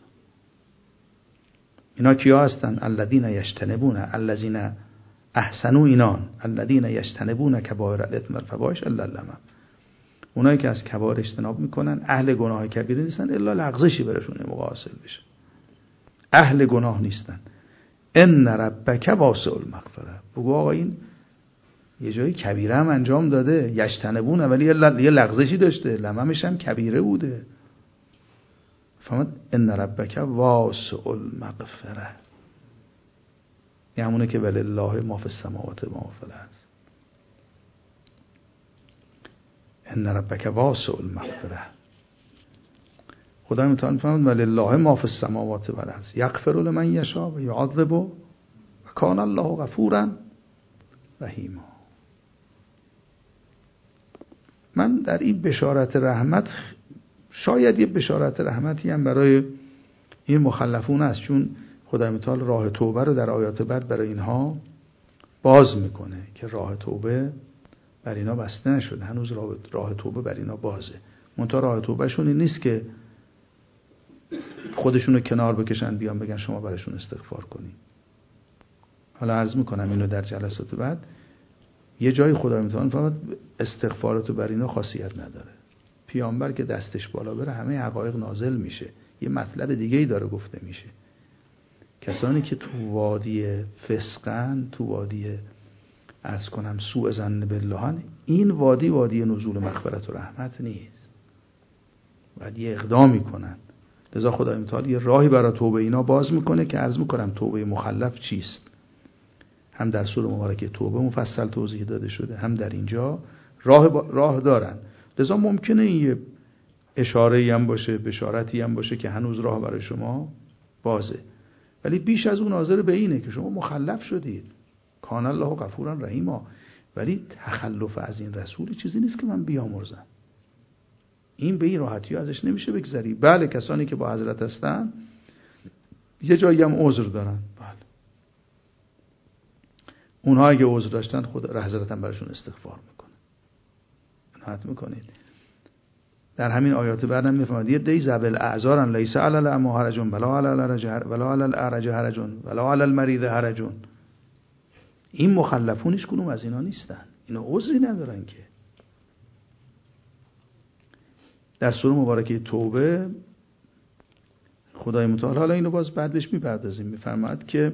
اینا کیا هستن؟ الذین یجتنبون، الذین احسنوا اینان، الذین یجتنبون کبائر الاثم والفواحش الا اللمم. اونایی که از کبائر اجتناب میکنن اهل گناه کبیره نیستن الا لغزشی برشون حاصل بشه. اهل گناه نیستن. ان ربک واسع المغفره. بگو آقا این یه جایی کبیره هم انجام داده، یجتنبون، ولی یه لغزشی داشته، لممش هم کبیره بوده. فهمت؟ ان ربک واسع المغفره، یعنی همونه که ولله ما فی السماوات و ما فی الارض. ان ربک واسع المغفره. خدای متعال فرمود ولله ما فی السماوات و الارض یغفر لمن یشاء و یعذب و کان الله غفورا رحیما. من در این بشارت رحمت، شاید یه بشارت رحمتی هم برای این مخلفون است، چون خدای متعال راه توبه رو در آیات بعد برای اینها باز میکنه که راه توبه بر اینا بسته نشده، هنوز راه توبه بر اینا بازه. منتها راه توبه شون این نیست که خودشونو کنار بکشن بیان بگن شما براشون استغفار کنین. حالا عرض میکنم اینو در جلسات بعد. یه جایی خدای متعال فقط استغفاراتو بر اینا خاصیت نداره. پیامبر که دستش بالا بره همه حقایق نازل میشه. یه مطلب دیگه‌ای داره گفته میشه. کسانی که تو وادی فسقن، تو وادی عرض کنم سوء ظن باللهن، این وادی نزول مغفرت و رحمت نیست. باید یه اقدامی کنن. لذا خدای متعال یه راهی برای توبه اینا باز میکنه که عرض میکنم توبه مخلف چیست. هم در سوره مبارکه توبه مفصل توضیح داده شده، هم در اینجا راه دارن. لذا ممکنه این یه اشاره‌ای هم باشه، بشارتی هم باشه که هنوز راه برای شما بازه. ولی بیش از اون ناظر به اینه که شما مخلف شدید. کان الله غفورا رحیما. ولی تخلف از این رسول چیزی نیست که من بیامرزم. این به این راحتی ازش نمیشه بگذری. بله کسانی که با حضرت هستن یه جایی هم عذر دارن. بله. اونها اگه عذر داشتن خود حضرت هم براشون استغفار میکنه. نهایت میکنید. در همین آیات بعدم میفرماد یه دی ذبل اعذارن لیس علی الاعمی حرج ولا علی الاعرج حرج ولا علی المریض حرج. این مخلفون هیچ کدوم از اینا نیستن. اینا عذری ندارن که. در سوره مبارکه توبه خدای متعال حالا اینو باز بعد بهش میپردازیم، میفرماد که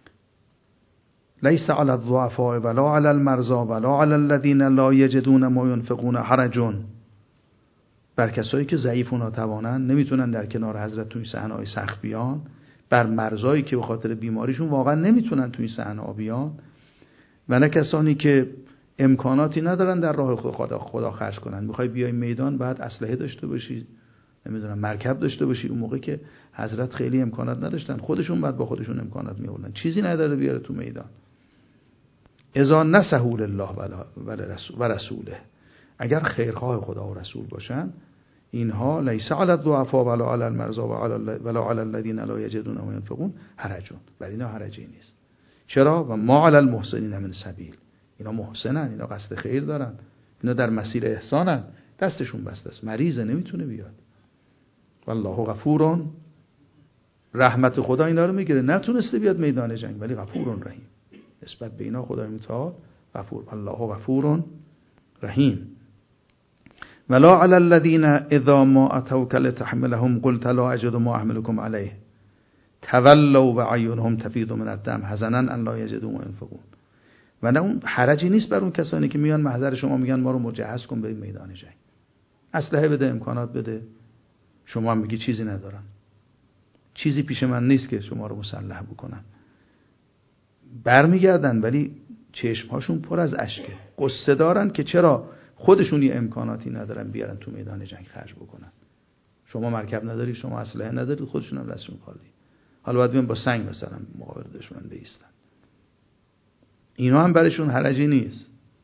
لیس علی الضعفاء ولا علی المرضى ولا علی الذین لا یجدون ما ينفقون حرج. بر کسایی که ضعیف و ناتوانن، نمیتونن در کنار حضرت توی صحنه‌های سخت بیان، بر مرزایی که به خاطر بیماریشون واقعا نمیتونن توی صحنه بیان، و نه کسانی که امکاناتی ندارن در راه خدا خرج کنن. میخوای بیای میدان بعد اسلحه داشته باشی، نمیدونم مرکب داشته باشی. اون موقع که حضرت خیلی امکانات نداشتن، خودشون بعد با خودشون امکانات می‌آوردن. چیزی نداره بیاره تو میدان. اذا نسهول الله و رسوله. اگر خیرخواه خدا و رسول باشن، اینها لیس علی الضعفاء ولا علی المرضى ولا علی الذین لا یجدون ما ينفقون حرج. برای اینا حرجی نیست. چرا؟ و ما علی المحسنین من سبیل. اینا محسنن، اینا قصد خیر دارن، اینا در مسیر احسانن، دستشون بسته است، مریضه نمیتونه بیاد. والله غفور، رحمت خدا اینا رو میگیره. نتونسته بیاد میدان جنگ ولی غفور رحیم. نسبت به اینا خدای متعال غفور، الله غفور رحیم. ولا علی الذین اذا ما اتوک لتحملهم قلت لا اجد ما احملكم علیه تولوا وعیونهم تفیض من الدم حزنا ان لا یجدوا ما ينفقون. و نه اون حرجی نیست بر اون کسانی که میان محضر شما میگن ما رو مجهز کن به میدان جنگ، اسلحه بده، امکانات بده، شما هم میگی چیزی ندارم، چیزی پیش من نیست که شما رو مسلح بکنم. برمیگردن ولی چشمهاشون پر از اشکه، قصه دارن که چرا خودشون یه امکاناتی ندارن بیارن تو میدان جنگ خرج بکنن. شما مرکب نداری، شما اسلحه نداری، خودشون هم دستشون خالی. حالا باید بیان با سنگ مثلا مقابل دشمن بایستن. اینا هم برشون حرجی نیست.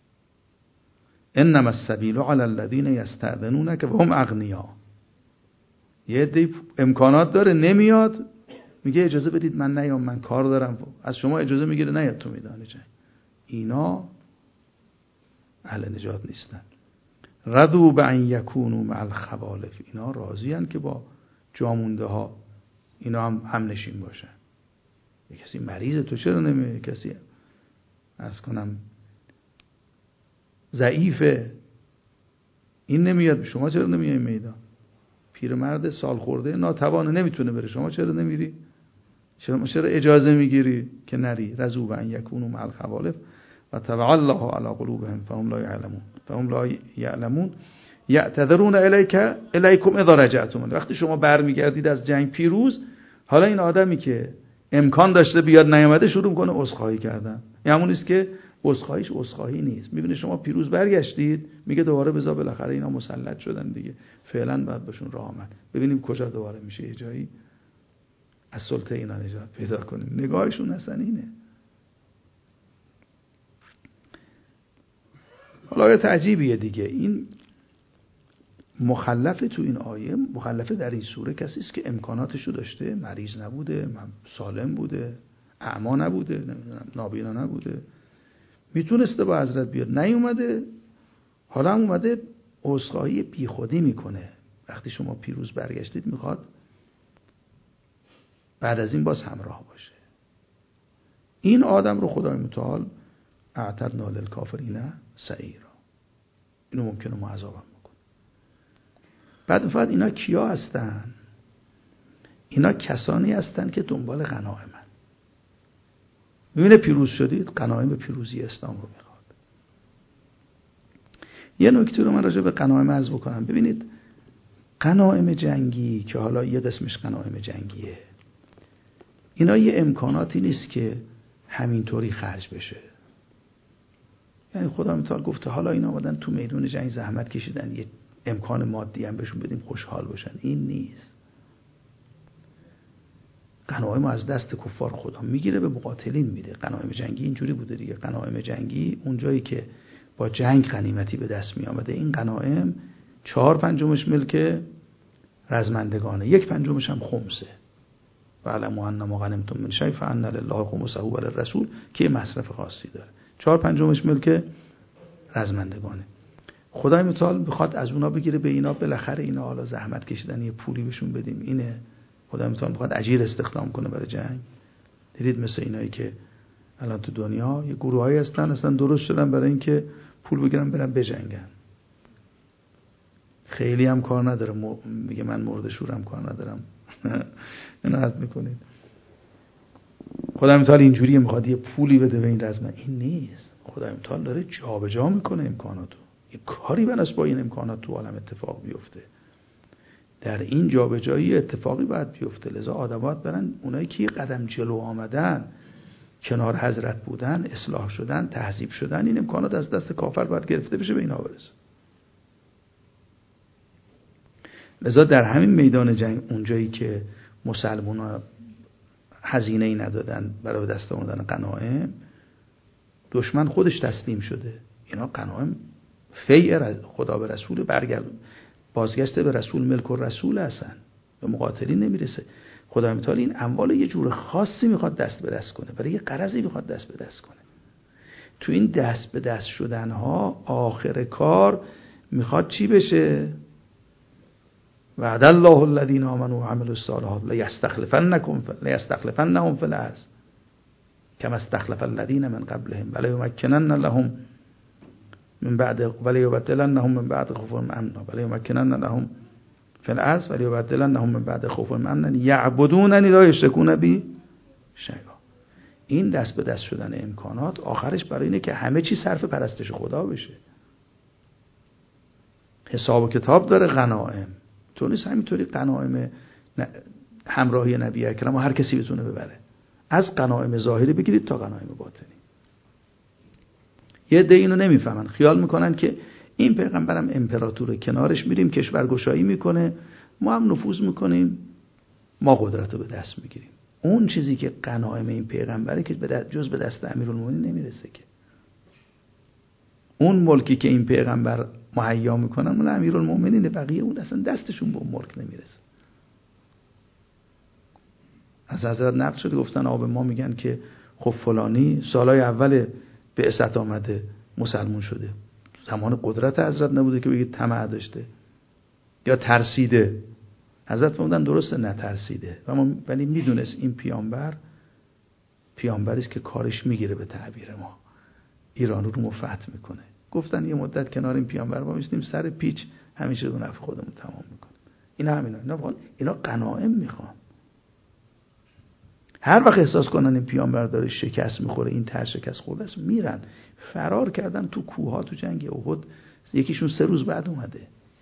انما السبیل علی الذین یستأذنونک و هم اغنیا. یه عده امکانات داره نمیاد، میگه اجازه بدید من نیام، من کار دارم، از شما اجازه میگیره نیاد تو میدان جنگ. اینا اهل نجات نیستن. رضوا بان یکونوا مع الخوالف. اینا راضی ان که با جامونده ها اینا هم نشین باشن. یه کسی مریضه تو چرا نمیای؟ کسی عرض کنم ضعیفه این نمیاد، شما چرا نمیای میدان؟ پیرمرد سال خورده ناتوانه نمیتونه بره، شما چرا نمیری؟ چرا اجازه میگیری که نری؟ رضوا بان یکونوا مع الخوالف و طبع الله علی قلوبهم فهم لا یعلمون یعتذرون الیکم اذا رجعتم. وقتی شما برمیگردید از جنگ پیروز، حالا این آدمی که امکان داشته بیاد نیامده شروع میکنه عذرخواهی کردن. این همون است که عذرخواهیش عذرخواهی نیست. میبینه شما پیروز برگشتید، میگه دوباره بذار بالاخره اینا مسلط شدن دیگه، فعلا باید بهشون راه آمد، ببینیم کجا دوباره میشه یه جایی از سلطه اینا نجات پیدا کنیم. نگاهشون اصلا اینه. حالا آیه عجیبیه دیگه. این مخلف تو این آیه، مخلف در این سوره کسی است که امکاناتشو داشته، مریض نبوده، سالم بوده، اعما نبوده، نمیدونم نابینا نبوده، میتونسته با حضرت بیاد، نیومده. حالا هم اومده عذرخواهی بیخودی میکنه. وقتی شما پیروز برگشتید میخواد بعد از این باز همراه باشه. این آدم رو خدای متعال اعتدنا للکافرین سعیرا، اینو ممکنه ما عذابم بکنه. بعد فقط اینا کیا هستن؟ اینا کسانی هستن که دنبال غنایمن. میبینه پیروز شدید، غنایم پیروزی اسلام رو میخواد. یه نکته رو من راجع به غنایم عرض بکنم. ببینید غنایم جنگی که حالا یه اسمش غنایم جنگیه، اینا یه امکاناتی نیست که همینطوری خرج بشه. یعنی خدا متعال گفته حالا اینا آمدن تو میدون جنگ زحمت کشیدن، یه امکان مادی هم بهشون بدیم خوشحال باشن. این نیست. غنایم از دست کفار خدا میگیره به مقاتلین میده. غنایم جنگی اینجوری بوده دیگه. غنایم جنگی اون جایی که با جنگ غنیمتی به دست می آمده، این غنایم 4/5 ملک رزمندگانه، 1/5 هم خمسه. و علموا ان ما غنمتم من شیء فان لله خمسه و للرسول که مصرف خاصی داره. 4/5 ملک رزمندگانه. خدای متعال میخواد از اونا بگیره به اینا، بالاخره اینا حالا زحمت کشیدن، یه پولی بهشون بدیم. اینه خدای متعال میخواد اجیر استخدام کنه برای جنگ. دیدید مثل اینایی که الان تو دنیا یه گروهایی هستن اصلا درست شدن برای اینکه پول بگیرن برن بجنگن. خیلی هم کار نداره، میگه من مرد شورم کار ندارم. اینو حد میکنید. خدای متعال اینجوریه، میخواد یه پولی بده به این رزم. این نیست. خدای متعال داره جابجا میکنه امکاناتو. یه کاری بناس با این امکانات تو عالم اتفاق بیفته. در این جابجایی اتفاقی باید بیفته. لذا آدمات برن، اونایی که قدم جلو آمدن، کنار حضرت بودن، اصلاح شدن، تهذیب شدن، این امکانات از دست کافر باید گرفته بشه، به اینا برسه. لذا در همین میدان جنگ اونجایی که مسلمان‌ها هزینه‌ای ندادن برای دست آوردن غنایم، دشمن خودش تسلیم شده. اینا غنایم فیع خدا به رسول بازگشته به رسول، ملک الرسول هستن، به مقاتلین نمیرسه. خدای متعال این اموال یه جور خاصی میخواد دست به دست کنه، برای یه غرضی میخواد دست به دست کنه. تو این دست به دست شدن ها آخر کار میخواد چی بشه؟ وعد الله الذین آمنوا وعملوا الصالحات لیستخلفنهم فی الارض کما استخلف الذین من قبلهم ولیمکنن لهم من بعد ولیبدلنهم من بعد خوفهم امنا ولیمکنن لهم فی الارض ولیبدلنهم من بعد خوفهم امنا یعبدوننی لا یشرکون بی شیئا. این دست به دست شدن امکانات آخرش برای اینه که همه چی صرف پرستش خدا بشه. حساب و کتاب داره غنایم. تو نیست همینطوری غنایم همراهی نبی اکرم و هر کسی بتونه ببره. از غنایم ظاهری بگیرید تا غنایم باطنی. یه عده اینو نمیفهمن، خیال میکنن که این پیغمبرم امپراتوره، کنارش میریم کشورگشایی میکنه، ما هم نفوذ میکنیم، ما قدرت رو به دست میگیریم. اون چیزی که غنایم این پیغمبره که جز به دست امیرالمومنین نمیرسه که. اون ملکی که این پیغمبر مهیا میکنن مال امیرالمومنین، بقیه اون اصلا دستشون به اون ملک نمیرسه. از حضرت نقل شده گفتن آب ما میگن که خب فلانی سالهای اول بعثت آمده مسلمون شده، زمان قدرت حضرت نبوده که بگید طمع داشته یا ترسیده. حضرت فرمودن درسته نترسیده، ولی میدونست این پیامبری است که کارش میگیره، به تعبیر ما ایران رو فتح میکنه. گفتن یه مدت کنار این پیامبر ما میشیم سر پیچ همیشه دو نفع خودمون تمام میکنه. اینا غنایم میخوان. هر وقت احساس کنن این پیامبر داره شکست میخوره، این تر شکست خورده است، میرن فرار کردن تو کوه‌ها، تو جنگ احد. یکیشون 3 روز بعد اومده.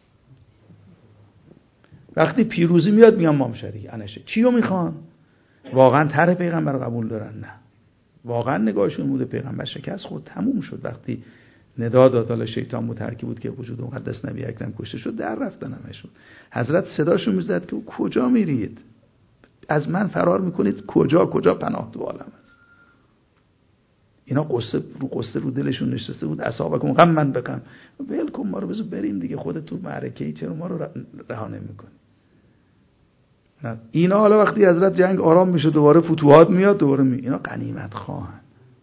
وقتی پیروزی میاد میان ما هم شریک انشه. چی رو میخوان؟ واقعا طرح پیغمبر رو قبول دارن؟ نه، واقعا نگاهشون بوده پیغمبر شکست خورد تموم شد. وقتی ندا داد حالا شیطان متحرکی بود که وجود مقدس نبی اکرم کشته شد، در رفتن همشون. حضرت صداشون میزد که کجا میرید؟ از من فرار میکنید کجا پناه تو عالم است. اینا قصه رو دلشون نشسته بود. اصحابکم غم من بکن، ول کن ما رو، بذار بریم دیگه، خودت تو معرکه‌ای چرا ما رو رها نمی‌کنی؟ اینا حالا وقتی حضرت جنگ آرام میشه دوباره فتوحات میاد دوباره اینا غنیمت خواهن.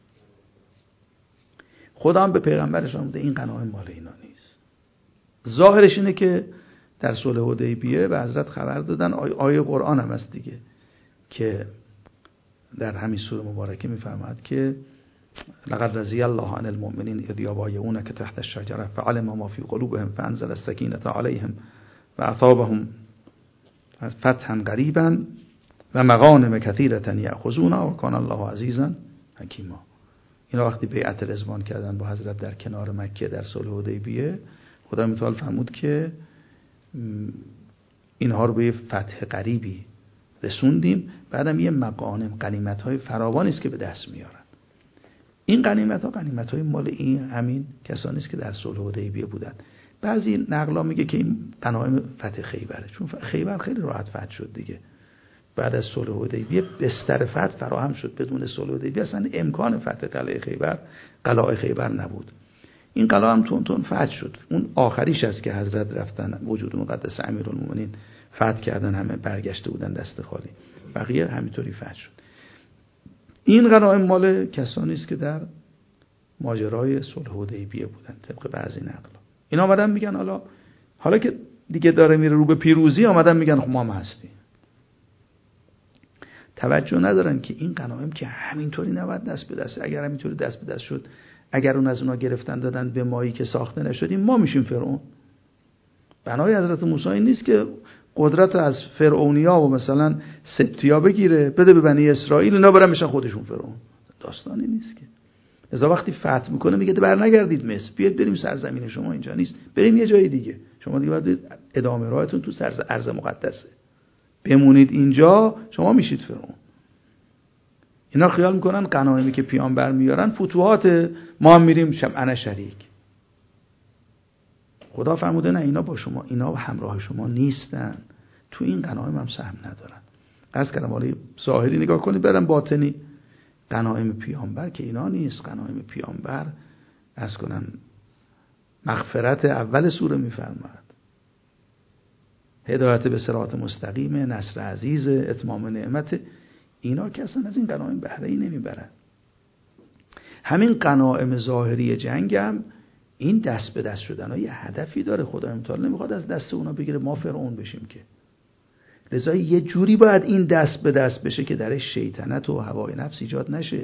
خدا هم به پیغمبرش فرموده این غنایم مال اینا نیست. ظاهرش اینه که در صلح حدیبیه به حضرت خبر دادن، آیه قرآن هم هست دیگه که در همین سوره مبارکه میفرماد که لقد رضی الله عن المؤمنین اذ یبایعونک تحت الشجره فعلم ما فی قلوبهم فانزل السکینة علیهم واثابهم فتحا قریبا و مغانم کثیرة یأخذونها و کان الله عزیزا حکیما. اینا وقتی بیعت رضوان کردن با حضرت در کنار مکه در صلح حدیبیه، خدا متعال فرمود که اینها رو به فتح قریبی رسوندیم، بعدم یه مغانم غنیمت‌های فراوانی است که به دست میارن. این غنیمت‌های مال این همین کسانی است که در صلح حدیبیه بودن. بعضی نقلا میگه که این غنایم فتح خیبره، چون خیبر خیلی راحت فتح شد دیگه. بعد از صلح حدیبیه بستر فتح فراهم شد. بدون صلح حدیبیه اصلا امکان فتح قلعه خیبر نبود. این قلعه هم تون فتح شد. اون آخریش است که حضرت رفتن وجود مقدس امیرالمومنین فتح کردن، همه برگشته بودن دست خالی، بقیه همینطوری فتح شد. این غنایم مال کسانی است که در ماجرای صلح حدیبیه بودن طبق بعضی نقلا. اینا آمدن میگن حالا که دیگه داره میره رو به پیروزی، آمدن میگن خب ما هم هستیم. توجه ندارن که این غنایم که همینطوری نباید دست به دست. اگر همینطوری دست به دست شد، اگر اون از اونا گرفتن دادن به مایی که ساخته نشدیم، ما میشیم فرعون. بنای حضرت موسی این نیست که قدرت از فرعونیا و مثلا سبتیا بگیره بده به بنی اسرائیل، اینا برن بشن خودشون فرعون. داستانی نیست که. لذا وقتی فتح میکنه میگه برنگردید مصر، بیاید بریم سرزمین شما اینجا نیست، بریم یه جای دیگه. شما دیگه باید ادامه راهتون تو ارض مقدسه، بمونید اینجا، شما میشید فرعون. اینا خیال میکنن غنایمی که پیامبر میارن فتوحات، ما هم میریم انا شریک. خدا فرموده نه، اینا با شما، اینا همراه شما نیستن، تو این غنایم هم سهم ندارن. از کلمه ظاهری نگاه کنید، برن باطنی. غنایم پیامبر که اینا نیست. غنایم پیامبر از کنن مغفرت اول سوره میفرماد، هدایت به صراط مستقیم، نصر عزیز، اتمام نعمت. اینا که اصلا از این غنایم بهره‌ای نمیبرن. همین غنایم ظاهری جنگ هم این دست به دست شدن ها یه هدفی داره. خدا متعال نمیخواد از دست اونا بگیره ما فرعون بشیم که. لذا یه جوری باید این دست به دست بشه که درش شیطنت و هوای نفس ایجاد نشه.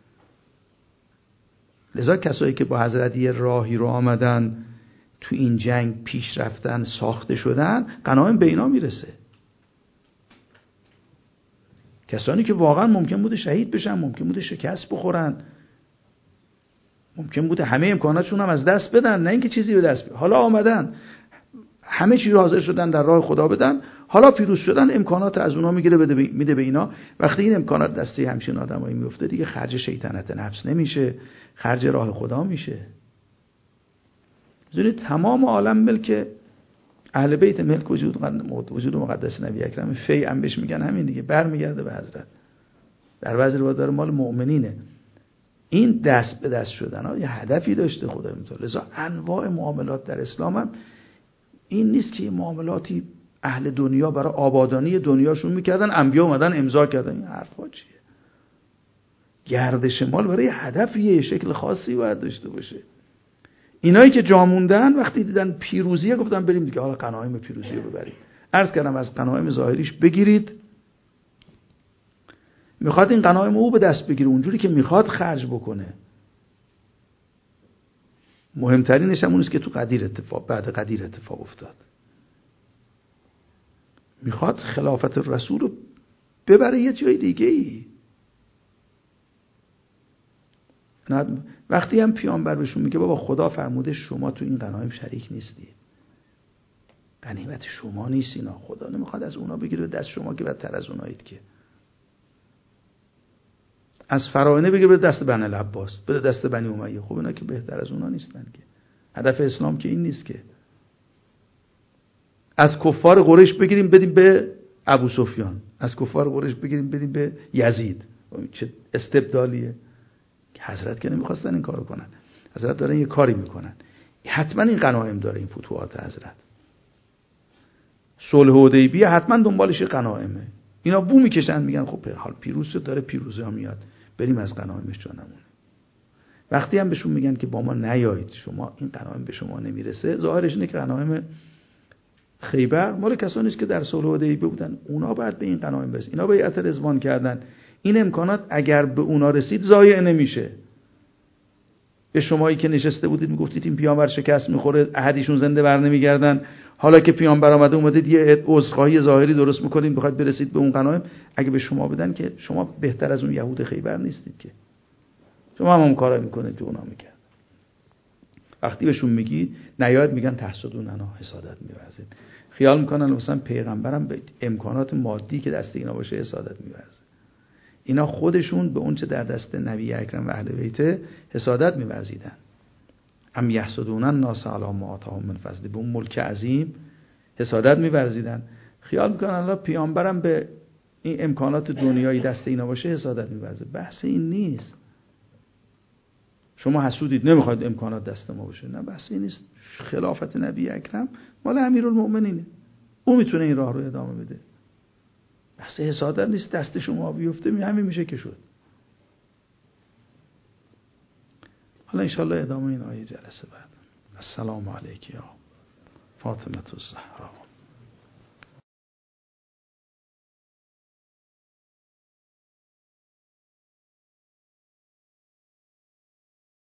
لذا کسایی که با حضرت یه راهی رو آمدن تو این جنگ پیش رفتن، ساخته شدن، غنایم به اینا میرسه. کسانی که واقعا ممکن بوده شهید بشن، ممکن بوده شکست بخورن، ممکن بوده همه امکاناتشون هم از دست بدن، نه اینکه چیزی به دست بدن. حالا آمدن همه چیز رو حاضر شدن در راه خدا بدن، حالا پیروز شدن، امکانات از اونها میگیره میده به اینا. وقتی این امکانات دسته همچین آدمایی میفته دیگه خرج شیطنت نفس نمیشه، خرج راه خدا میشه. می‌دونید تمام عالم ملک اهل بیت، ملک وجود مقدس نبی اکرم، فی هم بهش میگن همین دیگه، برمیگرده به حضرت. در بعضی روایات داره مال مؤمنینه. این دست به دست شدن یه هدفی داشته خدای متعال. لذا انواع معاملات در اسلام هم این نیست که معاملاتی اهل دنیا برای آبادانی دنیاشون میکردن، انبیا اومدن امضا کردن. این حرفا چیه؟ گردش مال برای هدف یه شکل خاصی باید داشته باشه. اینایی که جا موندن وقتی دیدن پیروزیه گفتن بریم دیگه، حالا غنایم پیروزی رو ببرید. عرض کردم از غنایم ظاهریش بگیرید، میخواد این غنایم او به دست بگیره اونجوری که میخواد خرج بکنه. مهمترینش هم اونیست که تو بعد قدیر اتفاق افتاد. میخواد خلافت رسول رو ببره یه جای دیگه ای. وقتی هم پیامبر بهشون میگه بابا خدا فرموده شما تو این غنایم شریک نیستید، غنیمت شما نیست، اینا خدا نمیخواد از اونا بگیره دست شما که بدتر از اونایید، که از فراعنه بگیره به دست بنی العباس، به دست بنی امیه. خب اینا که بهتر از اونا نیستن که. هدف اسلام که این نیست که. از کفار قریش بگیریم بدیم به ابو سفیان، از کفار قریش بگیریم بدیم به یزید. چه استبدالیه که حضرت که نمیخواستن این کارو کنن. حضرت دارن یه کاری میکنن. حتما این غنایم داره، این فتوحات حضرت. صلح حدیبیه حتما دنبالش غنایمه. اینا بو میکشن میگن خب حال پیروز شد، داره پیروزی ها میاد، بریم از غنایمش جا نمونه. وقتی هم بهشون میگن که با ما نیایید، شما این غنایم به شما نمیرسه، ظاهرش اینه که غنایم خیبر مال کسانی است که در صلح حدیبیه بودن، اونا بعد به این غنایم برسن. اینا بیعت رضوان کردن. این امکانات اگر به اونا رسید ضایع نمیشه. به شمایی که نشسته بودید میگفتید این پیامبر شکست میخوره، احدیشون زنده بر نمیگردن، حالا که پیامبر اومدید یه عذرخواهی ظاهری درست میکنید بخواید برسید به اون غنایم، اگه به شما بدن که شما بهتر از اون یهود خیبر نیستید که. شما هم اون کارا میکنید که اونا میکردن. وقتی بهشون میگی نیاد میگن تحسدوننا، حسادت می‌ورزید. خیال میکنن مثلا پیغمبرم به امکانات مادی که دست اینا باشه حسادت می‌ورزه. اینا خودشون به اون چه در دست نبی اکرم و اهل بیت حسادت می‌ورزیدن. ام یحسدون الناس علی ما آتاهم من فضل، به اون ملک عظیم حسادت می‌ورزیدن. خیال میکنن الله پیامبرم به این امکانات دنیایی دست اینا باشه حسادت می‌ورزه. بحث این نیست. شما حسودید نمیخواید امکانات دست ما باشه، نه بحث این نیست. خلافت نبی اکرم مال امیرالمؤمنینه، او میتونه این راه رو ادامه بده. بحث حسادت نیست، دست شما بیفته همین میشه که شد. حالا انشالله ادامه این آیه جلسه بعد. السلام علیک یا فاطمه الزهرا.